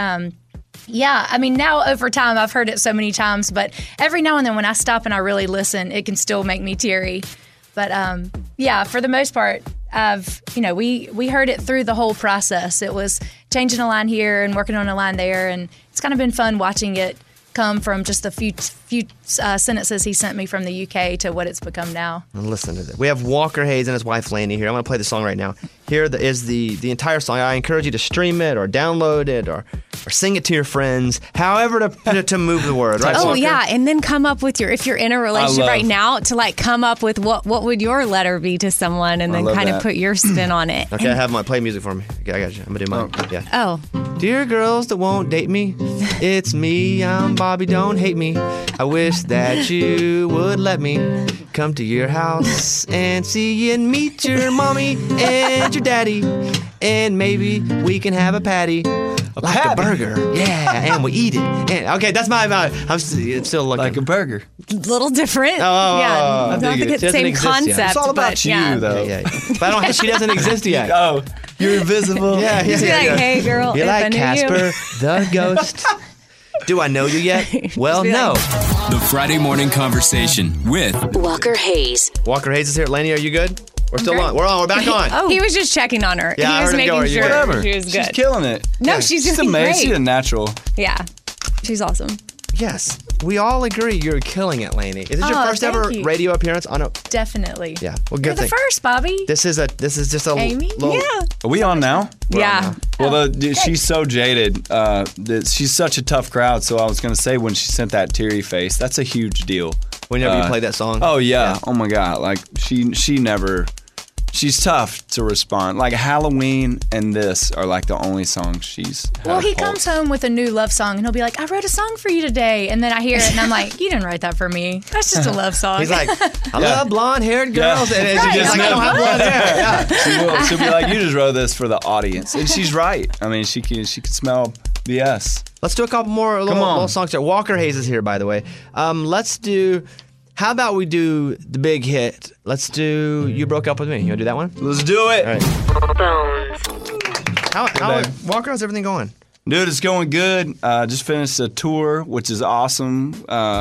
now over time, I've heard it so many times. But every now and then when I stop and I really listen, it can still make me teary. But, for the most part, we heard it through the whole process. It was changing a line here and working on a line there. And it's kind of been fun watching it come from just the few sentences he sent me from the UK to what it's become now. Listen to this. We have Walker Hayes and his wife Lainey here. I'm going to play the song right now. Here is the entire song. I encourage you to stream it or download it or sing it to your friends. However to move the word. Right? Oh Walker? yeah, and then come up with if you're in a relationship right now, to come up with what would your letter be to someone, and then kind of put your spin on it. Okay, I have my play music for me. Okay, I got you. I'm gonna do mine. Yeah. Oh. Dear girls that won't date me, it's me. I'm Bobby. Don't hate me. I wish that you would let me come to your house and see you and meet your mommy and your daddy, and maybe we can have a patty. A burger. Yeah, and we eat it. And, okay, that's my I'm still looking. Like a burger. A little different. I don't think it's the same concept. It's all about you, though. Yeah. But she doesn't exist yet. Oh, you're invisible. Yeah. Hey, girl. You're like Casper the ghost. Do I know you yet? Well, no. The Friday Morning Conversation with Walker Hayes. Walker Hayes is here. Lainey, are you good? We're still on. We're on. We're back on. He was just checking on her. Yeah, he was making sure Whatever. she was good. She's killing it. No, she's doing amazing. great. She's a natural. Yeah, she's awesome. Yes, we all agree you're killing it, Lainey. Is this your first ever radio appearance on a? Definitely. Yeah. Well, good You're the thing. first, Bobby. This is just a Amy? little. Yeah. Are we on now? Yeah. Well, she's so jaded. She's such a tough crowd. So I was going to say, when she sent that teary face, that's a huge deal. Whenever you play that song. Oh yeah. Oh my God. Like she never. She's tough to respond. Like Halloween and this are like the only songs she's had Well, he a pulse. comes home with a new love song and he'll be like, I wrote a song for you today. And then I hear it and I'm like, you didn't write that for me. That's just a love song. He's like, I love blonde-haired girls. Yeah. And she's like, I don't have blonde hair. Yeah. She'll be like, you just wrote this for the audience. And she's right. I mean, she can smell BS. Let's do a couple more little songs here. Walker Hayes is here, by the way. How about we do the big hit? Let's do You Broke Up With Me. You want to do that one? Let's do it. All right. Walker, how's everything going? Dude, it's going good. Just finished a tour, which is awesome.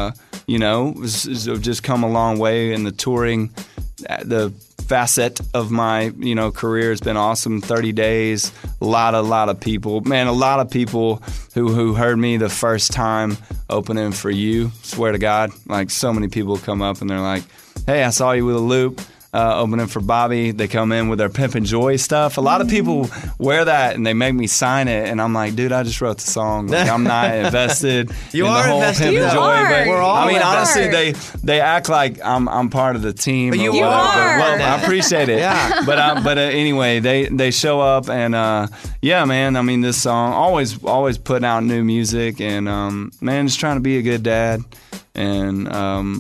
It's just come a long way in the touring. The facet of my, career has been awesome. 30 days, a lot of people. Man, a lot of people who heard me the first time opening for you. Swear to God, like so many people come up and they're like, "Hey, I saw you with a loop." Opening for Bobby, they come in with their Pimpin' Joy stuff. A lot of people wear that and they make me sign it, and I'm like, dude, I just wrote the song. Like, I'm not invested in the whole Pimpin' Joy. But We're all honestly, they act like I'm part of the team. But you or whatever. are. Well, I appreciate it. Yeah. But anyway, they show up and yeah, man. I mean, this song always putting out new music and man, just trying to be a good dad. And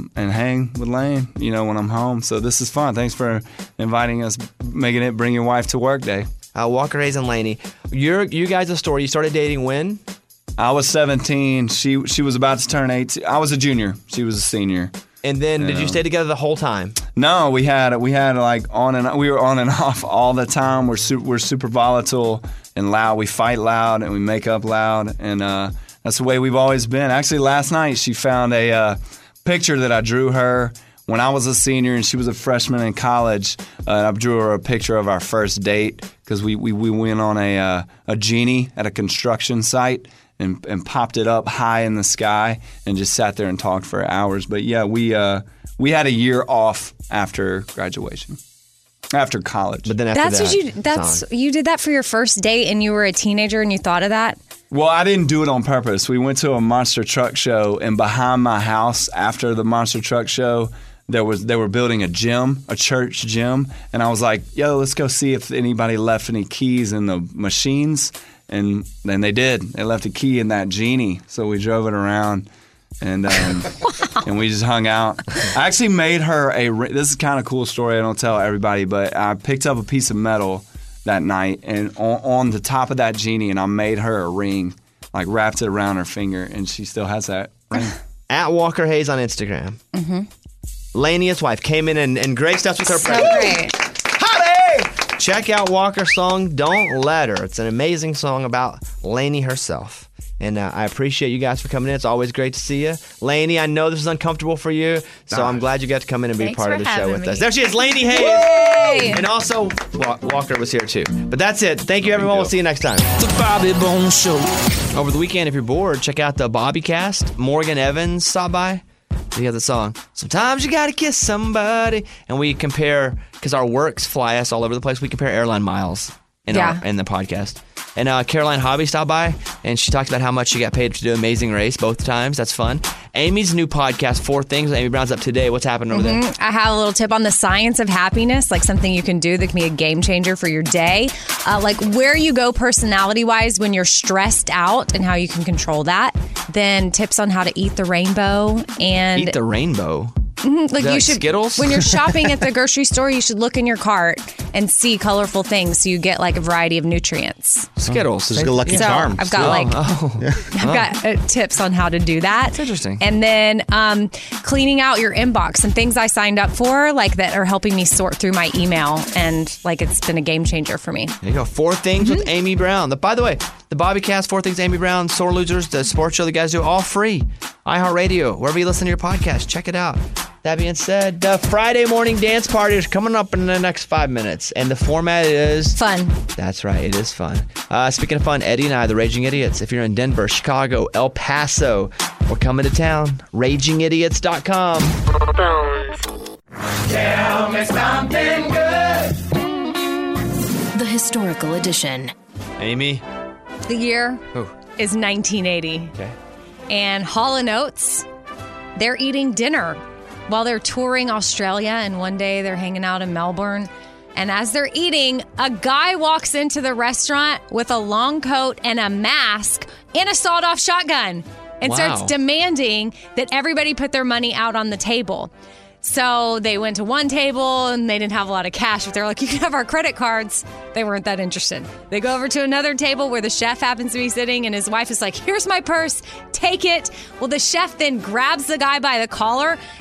hang with Lane, when I'm home. So this is fun. Thanks for inviting us, making it Bring Your Wife to Work Day. Walker Hayes and Laney, you guys' story. You started dating when? I was 17. She was about to turn 18. I was a junior. She was a senior. And then did you stay together the whole time? No, we had like we were on and off all the time. We're super volatile and loud. We fight loud and we make up loud and. That's the way we've always been. Actually, last night she found a picture that I drew her when I was a senior and she was a freshman in college. I drew her a picture of our first date because we went on a genie at a construction site and popped it up high in the sky and just sat there and talked for hours. But yeah, we had a year off after graduation. After college. But then after you did that for your first date and you were a teenager and you thought of that? Well, I didn't do it on purpose. We went to a monster truck show, and behind my house after the monster truck show, they were building a gym, a church gym, and I was like, "Yo, let's go see if anybody left any keys in the machines." And then they did. They left a key in that genie, so we drove it around, and and we just hung out. I actually made her this is kind of a cool story. I don't tell everybody, but I picked up a piece of metal that night and on the top of that genie, and I made her a ring, like wrapped it around her finger, and she still has that ring. At Walker Hayes on Instagram. Mm-hmm. Laney, his wife, came in and graced us with her presence. Great. Howdy! Check out Walker's song, Don't Let Her. It's an amazing song about Laney herself. And I appreciate you guys for coming in. It's always great to see you. Laney, I know this is uncomfortable for you, so I'm glad you got to come in and be part of the show with us. There she is, Laney Hayes. Yay! And also, Walker was here too. But that's it. Thank you, everyone. We'll see you next time. The Bobby Bones Show. Over the weekend, if you're bored, check out the Bobby Cast. Morgan Evans stopped by. We have the song, Sometimes You Gotta Kiss Somebody. And we compare, because our works fly us all over the place, we compare airline miles in the podcast. And Caroline Hobby stopped by, and she talked about how much she got paid to do Amazing Race both times. That's fun. Amy's new podcast, 4 Things with Amy Brown's up today. What's happening over there? I have a little tip on the science of happiness, like something you can do that can be a game changer for your day. Like where you go personality-wise when you're stressed out and how you can control that. Then tips on how to eat the rainbow. And eat the rainbow? Like you should, Skittles? When you're shopping at the grocery store, you should look in your cart and see colorful things so you get like a variety of nutrients. Skittles. Just go Lucky Charms. I've got tips on how to do that. That's interesting. And then cleaning out your inbox, some things I signed up for like that are helping me sort through my email, and like it's been a game changer for me. There you go. 4 Things with Amy Brown. By the way, the Bobby Cast, 4 Things, Amy Brown, Sore Losers, the sports show the guys do, all free. iHeartRadio, wherever you listen to your podcast, check it out. That being said, the Friday morning dance party is coming up in the next 5 minutes, and the format is fun. That's right, it is fun. Speaking of fun, Eddie and I, the Raging Idiots. If you're in Denver, Chicago, El Paso, we're coming to town. RagingIdiots.com. Tell me something good. The Historical Edition. Amy. The year is 1980. Okay. And Hall & Oates, they're eating dinner while they're touring Australia, and one day they're hanging out in Melbourne. And as they're eating, a guy walks into the restaurant with a long coat and a mask and a sawed-off shotgun and starts demanding that everybody put their money out on the table. So they went to one table and they didn't have a lot of cash, but they're like, you can have our credit cards. They weren't that interested. They go over to another table where the chef happens to be sitting, and his wife is like, here's my purse, take it. Well, the chef then grabs the guy by the collar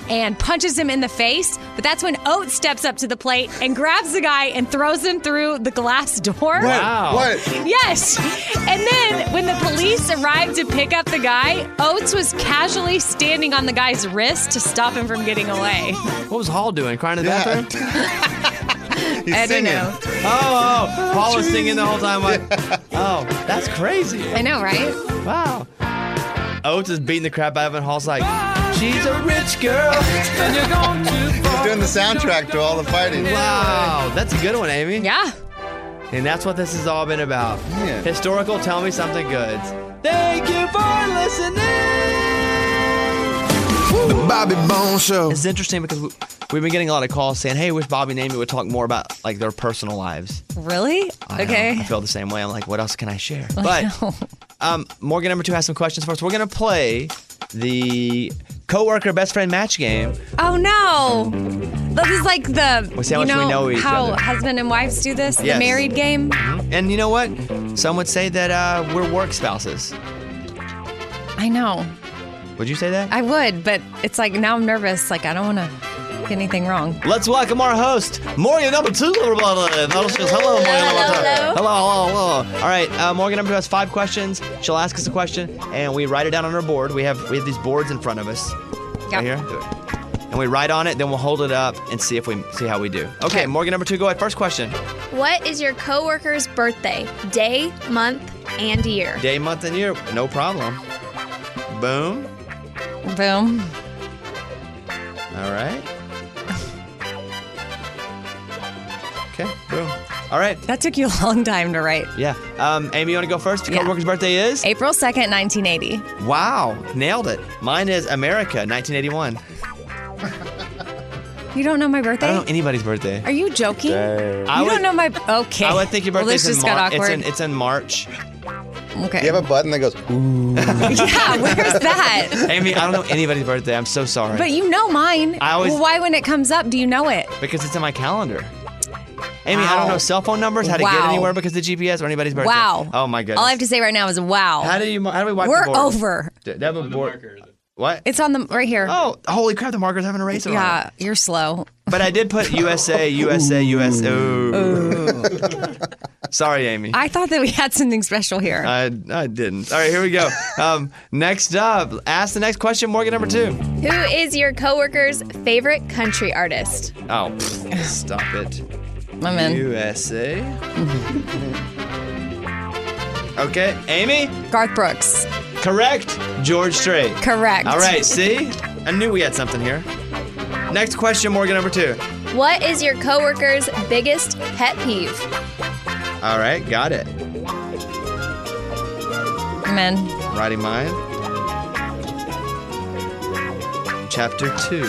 and punches him in the face. But that's when Oates steps up to the plate and grabs the guy and throws him through the glass door. Wow. What? Yes. And then when the police arrived to pick up the guy, Oates was casually standing on the guy's wrist to stop him from getting away. What was Hall doing? Crying in the bathroom? I don't know. Oh, Paul was singing the whole time. Oh, that's crazy. I know, right? Wow. Oates is beating the crap out of him. Hall's like, she's a rich girl, and you're going too far. He's doing the soundtrack to all the fighting. Wow, that's a good one, Amy. Yeah. And that's what this has all been about. Yeah. Historical, tell me something good. Thank you for listening. The Bobby Bones Show. It's interesting because we've been getting a lot of calls saying, hey, wish Bobby and Amy would talk more about like their personal lives. Really? I Okay. know. I feel the same way. I'm like, what else can I share? I But Morgan number 2 has some questions for us. We're going to play the coworker best friend match game. Oh no! This is like the We'll see how much we know each how other. husband and wives do this, Yes. the married game. And you know what? Some would say that we're work spouses. I know. Would you say that? I would, but it's like now I'm nervous. Like I don't want to get anything wrong. Let's welcome our host, Morgan number 2. Hello, Morgan number 2. Hello. Hello. All right, Morgan number 2 has 5 questions. She'll ask us a question, and we write it down on our board. We have these boards in front of us. Right here. Do it. And we write on it, then we'll hold it up and see how we do. Okay, Morgan number 2, go ahead. First question. What is your coworker's birthday? Day, month, and year. Day, month, and year. No problem. Boom. Boom. All right. Okay, boom. All right. That took you a long time to write. Yeah. Amy, you want to go first? Your coworker's birthday is? April 2nd, 1980. Wow, nailed it. Mine is America, 1981. You don't know my birthday? I don't know anybody's birthday. Are you joking? I You would- don't know my... Okay. I would think your Well, birthday's this in just got March. awkward. It's in March. Okay. You have a button that goes, ooh. Yeah, where's that? Amy, I don't know anybody's birthday. I'm so sorry. But you know mine. I always- Well, why when it comes up do you know it? Because it's in my calendar. Amy, I don't know cell phone numbers, how to get Wow. anywhere because of the GPS or anybody's birthday. Wow. Oh my goodness. All I have to say right now is wow. How do we wipe We're the board? over. Do you have a board? What? It's on the right here. Oh, holy crap! The markers have an eraser on Yeah, it. you're slow. But I did put USA, USA, USA. Ooh. Sorry, Amy. I thought that we had something special here. I didn't. All right, here we go. Next up, ask the next question, Morgan number 2. Who is your coworker's favorite country artist? Oh, pfft, stop it. I'm in. USA. Okay, Amy? Garth Brooks. Correct. George Strait. Correct. All right, see? I knew we had something here. Next question, Morgan number 2. What is your coworker's biggest pet peeve? All right, got it. I'm in. Writing mine. Chapter 2.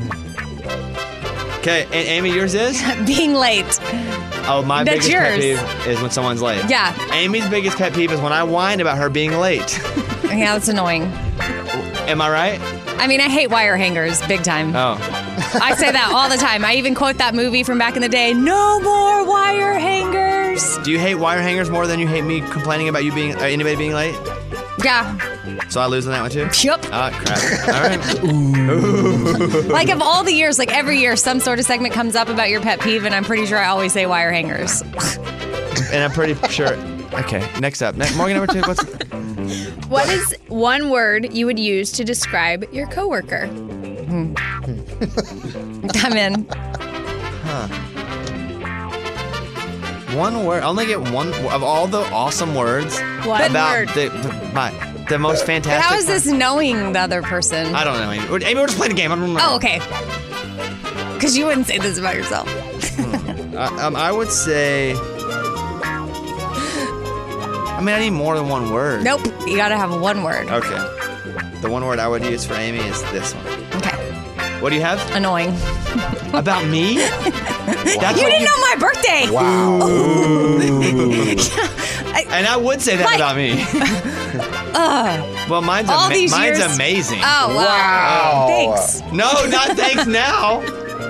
Okay, and Amy, yours is? Being late. Oh, my That's biggest pet yours. peeve is when someone's late. Yeah. Amy's biggest pet peeve is when I whine about her being late. Yeah, that's annoying. Am I right? I mean, I hate wire hangers big time. Oh. I say that all the time. I even quote that movie from back in the day. No more wire hangers. Do you hate wire hangers more than you hate me complaining about you being anybody being late? Yeah. So I lose on that one too? Yep. Ah, crap. All right. Ooh. Like of all the years, like every year, some sort of segment comes up about your pet peeve, and I'm pretty sure I always say wire hangers. And I'm pretty sure. Okay, next up. Morgan number 2. What is one word you would use to describe your coworker? I'm in. Huh. One word. I only get one of all the awesome words What about word? the most But fantastic. how is this knowing the other person? I don't know, Amy. Amy, we're just playing a game. I don't know. Oh, okay. Because you wouldn't say this about yourself. I would say. I mean, I need more than one word. Nope. You got to have one word. Okay. The one word I would use for Amy is this one. Okay. What do you have? Annoying. About me? You didn't know my birthday. Wow. And I would say that Like- about me. Well, mine's all these mine's years- amazing. Oh, wow. Thanks. No, not thanks now.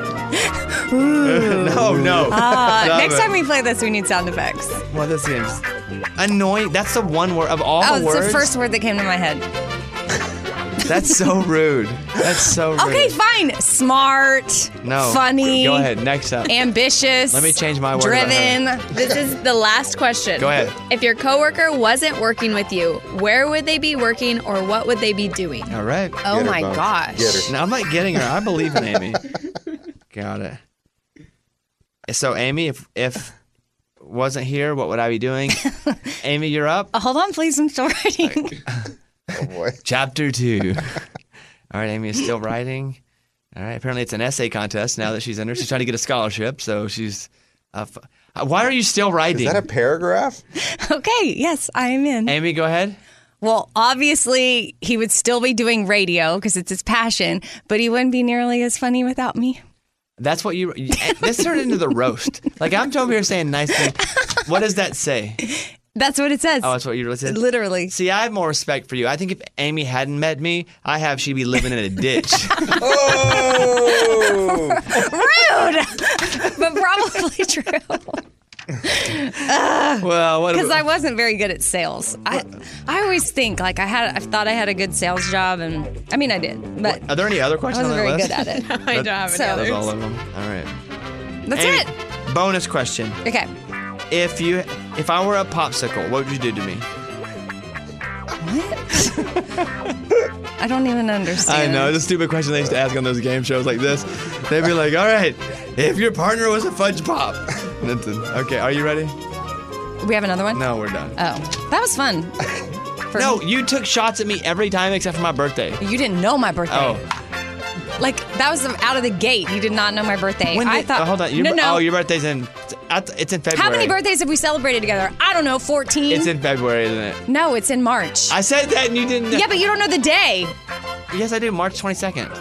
No. Stop Next it. time we play this, we need sound effects. Well, this seems annoying. That's the one word of all Oh, the it's words. the first word that came to my head. That's so rude. That's so rude. Okay, fine. Smart. No. Funny. Go ahead. Next up. Ambitious. Let me change my word about Driven. This is the last question. Go ahead. If your coworker wasn't working with you, where would they be working or what would they be doing? All right. Oh my gosh. No, I'm not getting her. I believe in Amy. Got it. So, Amy, if wasn't here, what would I be doing? Amy, you're up. Hold on, please. I'm still writing. Oh boy. Chapter 2. All right, Amy is still writing. All right. Apparently, it's an essay contest now that she's in there. She's trying to get a scholarship, so she's. Why are you still writing? Is that a paragraph? Okay. Yes, I am in. Amy, go ahead. Well, obviously, he would still be doing radio because it's his passion, but he wouldn't be nearly as funny without me. That's what you. This turned into the roast. Like I'm over here saying nice things. What does that say? That's what it says. Oh, that's what you really said? Literally. See, I have more respect for you. I think if Amy hadn't met me, she'd be living in a ditch. Oh! Rude! But probably true. Well, what? Because I wasn't very good at sales. I always think like I thought I had a good sales job, and I mean I did. But are there any other questions I on wasn't that very list? good at it. I don't have any others. Those all of them. All right. That's Amy, it. Bonus question. Okay. If I were a popsicle, what would you do to me? I don't even understand. I know, it's a stupid question they used to ask on those game shows like this. They'd be like, all right, if your partner was a fudge pop. Okay, are you ready? We have another one? No, we're done. Oh, that was fun. No, you took shots at me every time except for my birthday. You didn't know my birthday. Oh. Like, that was out of the gate. You did not know my birthday. I thought. Hold on. No. Oh, your birthday's it's in February. How many birthdays have we celebrated together? I don't know, 14? It's in February, isn't it? No, it's in March. I said that and you didn't know. Yeah, but you don't know the day. Yes, I do. March 22nd.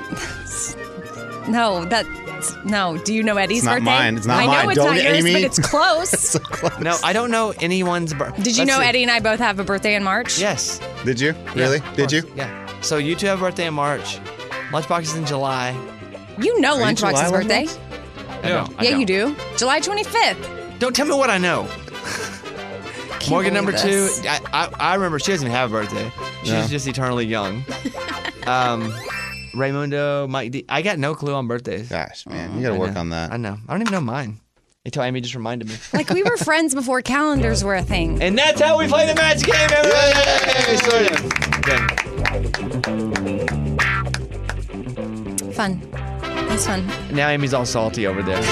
No. Do you know Eddie's It's not birthday? mine. It's not I mine. know it's Don't, not yours, Amy. but it's close. So close. No, I don't know anyone's birthday. Did you know Eddie and I both have a birthday in March? Yes. Did you? Really? Yeah, Did you? Yeah. So you two have a birthday in March. Lunchbox is in July. You know Are you Lunchbox's July birthday. I don't. Yeah, you do. July 25th. Don't tell me what I know. Morgan number believe 2. I remember she doesn't even have a birthday. She's just eternally young. Raymundo, Mike D. I got no clue on birthdays. Gosh, man, you got to work on that. I know. I don't even know mine. Until Amy just reminded me. Like, we were friends before calendars were a thing. And that's how we play the match game, everybody. Fun. That's fun. Now Amy's all salty over there.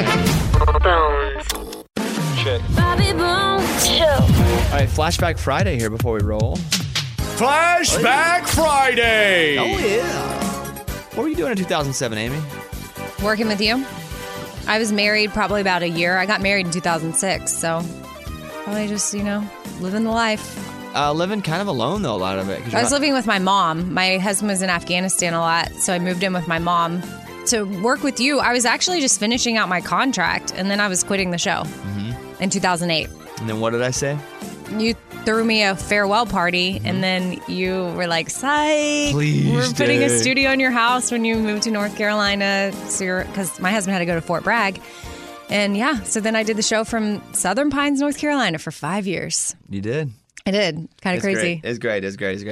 Bobby Bones Show. All right, Flashback Friday here before we roll. Flashback Friday. Oh, yeah. What were you doing in 2007, Amy? Working with you. I was married probably about a year. I got married in 2006, so probably just, living the life. Living kind of alone, though, a lot of it. I was living with my mom. My husband was in Afghanistan a lot, so I moved in with my mom to work with you. I was actually just finishing out my contract, and then I was quitting the show in 2008. And then what did I say? You threw me a farewell party, and then you were like, psych. Please We're putting a stay. studio in your house when you moved to North Carolina. Because my husband had to go to Fort Bragg. And yeah, so then I did the show from Southern Pines, North Carolina for 5 years. You did. I did. Kind of crazy. It's great.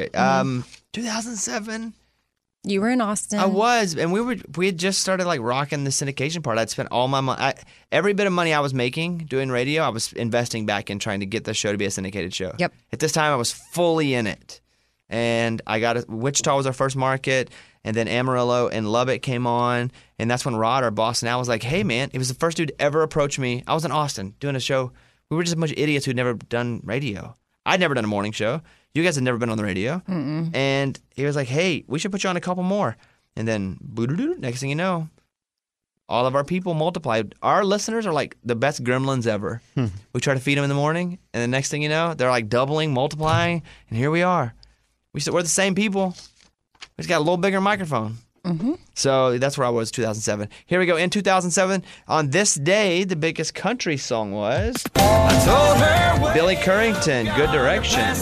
2007. You were in Austin. I was, and we had just started like rocking the syndication part. I'd spent all my money, every bit of money I was making doing radio, I was investing back in trying to get the show to be a syndicated show. Yep. At this time, I was fully in it, and Wichita was our first market, and then Amarillo and Lubbock came on, and that's when Rod, our boss now, was like, "Hey, man!" It was the first dude to ever approach me. I was in Austin doing a show. We were just a bunch of idiots who'd never done radio. I'd never done a morning show. You guys had never been on the radio. Mm-mm. And he was like, hey, we should put you on a couple more. And then, next thing you know, all of our people multiplied. Our listeners are like the best gremlins ever. We try to feed them in the morning, and the next thing you know, they're like doubling, multiplying, and here we are. We're the same people. We just got a little bigger microphone. Mm-hmm. So that's where I was 2007. Here we go. In 2007, on this day, the biggest country song was Billy Currington, Good Directions.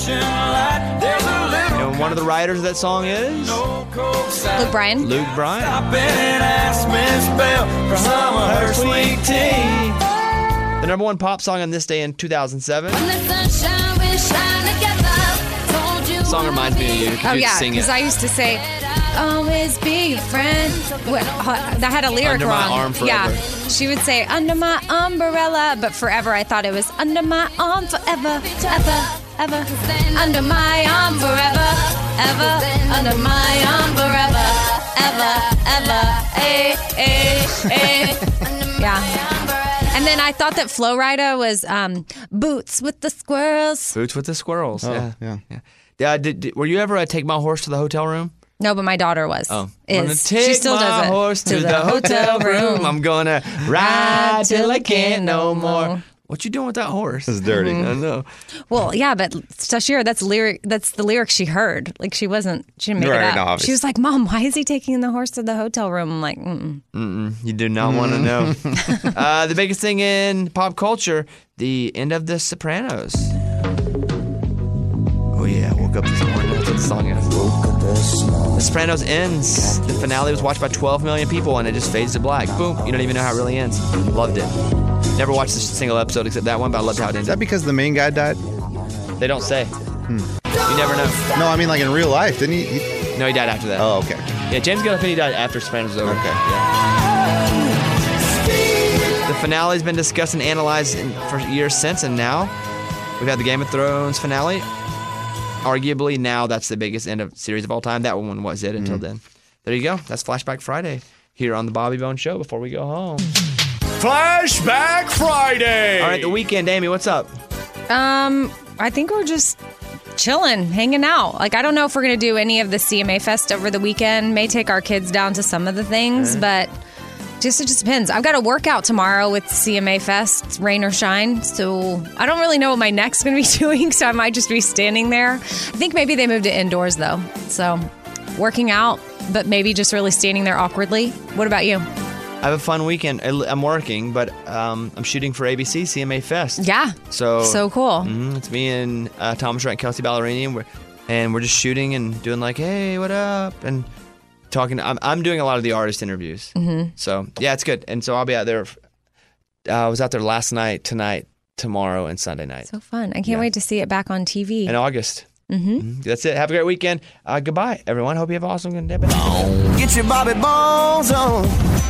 And one of the writers of that song is Luke Bryan. Luke Bryan. The number one pop song on this day in 2007. song reminds me of you. Oh, you yeah, sing because it. I used to say, always be your friend. That had a lyric Under wrong. my arm forever. Yeah. She would say, under my umbrella, but forever, I thought it was under my arm forever, ever. Under my arm forever, ever. Under my arm forever, ever. Yeah. And then I thought that Flo Rida was Boots with the Squirrels. Boots with the Squirrels. Oh, yeah. Were you ever take my horse to the hotel room? No, but my daughter was. Oh. Is. I'm gonna take She still my does it. horse to the hotel room. I'm gonna ride till I can't no more. What you doing with that horse? It's dirty. I know. Well, yeah, but Stashira, that's the lyric she heard. Like she didn't make Right, it up. no, obviously. She was like, "Mom, why is he taking the horse to the hotel room?" I'm like, You do not want to know. The biggest thing in pop culture, the end of The Sopranos. Oh yeah, woke up this morning. That's what the song is. The Sopranos ends. The finale was watched by 12 million people, and it just fades to black. Boom. You don't even know how it really ends. Loved it. Never watched a single episode except that one, but I loved how it ended. Is that because the main guy died? They don't say. You never know. No, I mean like in real life, didn't he? No, he died after that. Oh, okay. Yeah, James Gandolfini died after Sopranos was over. Okay. Yeah. The finale's been discussed and analyzed for years since, and now we've had the Game of Thrones finale. Arguably, now that's the biggest end of series of all time. That one was it until then. There you go. That's Flashback Friday here on the Bobby Bone Show before we go home. Flashback Friday. All right, the weekend, Amy, what's up? I think we're just chilling, hanging out. Like, I don't know if we're going to do any of the CMA Fest over the weekend. May take our kids down to some of the things, but it just depends. I've got a workout tomorrow with CMA Fest, rain or shine. So I don't really know what my neck's going to be doing, so I might just be standing there. I think maybe they moved it indoors, though. So working out, but maybe just really standing there awkwardly. What about you? I have a fun weekend. I'm working, but I'm shooting for ABC CMA Fest. Yeah. So cool. It's me and Thomas Wright and Kelsey Ballerini, and we're just shooting and doing like, hey, what up? And talking. I'm doing a lot of the artist interviews. So, yeah, it's good. And so I'll be out there. I was out there last night, tonight, tomorrow, and Sunday night. So fun. I can't wait to see it back on TV. In August. That's it. Have a great weekend. Goodbye, everyone. Hope you have an awesome day. Get your Bobby Bones on.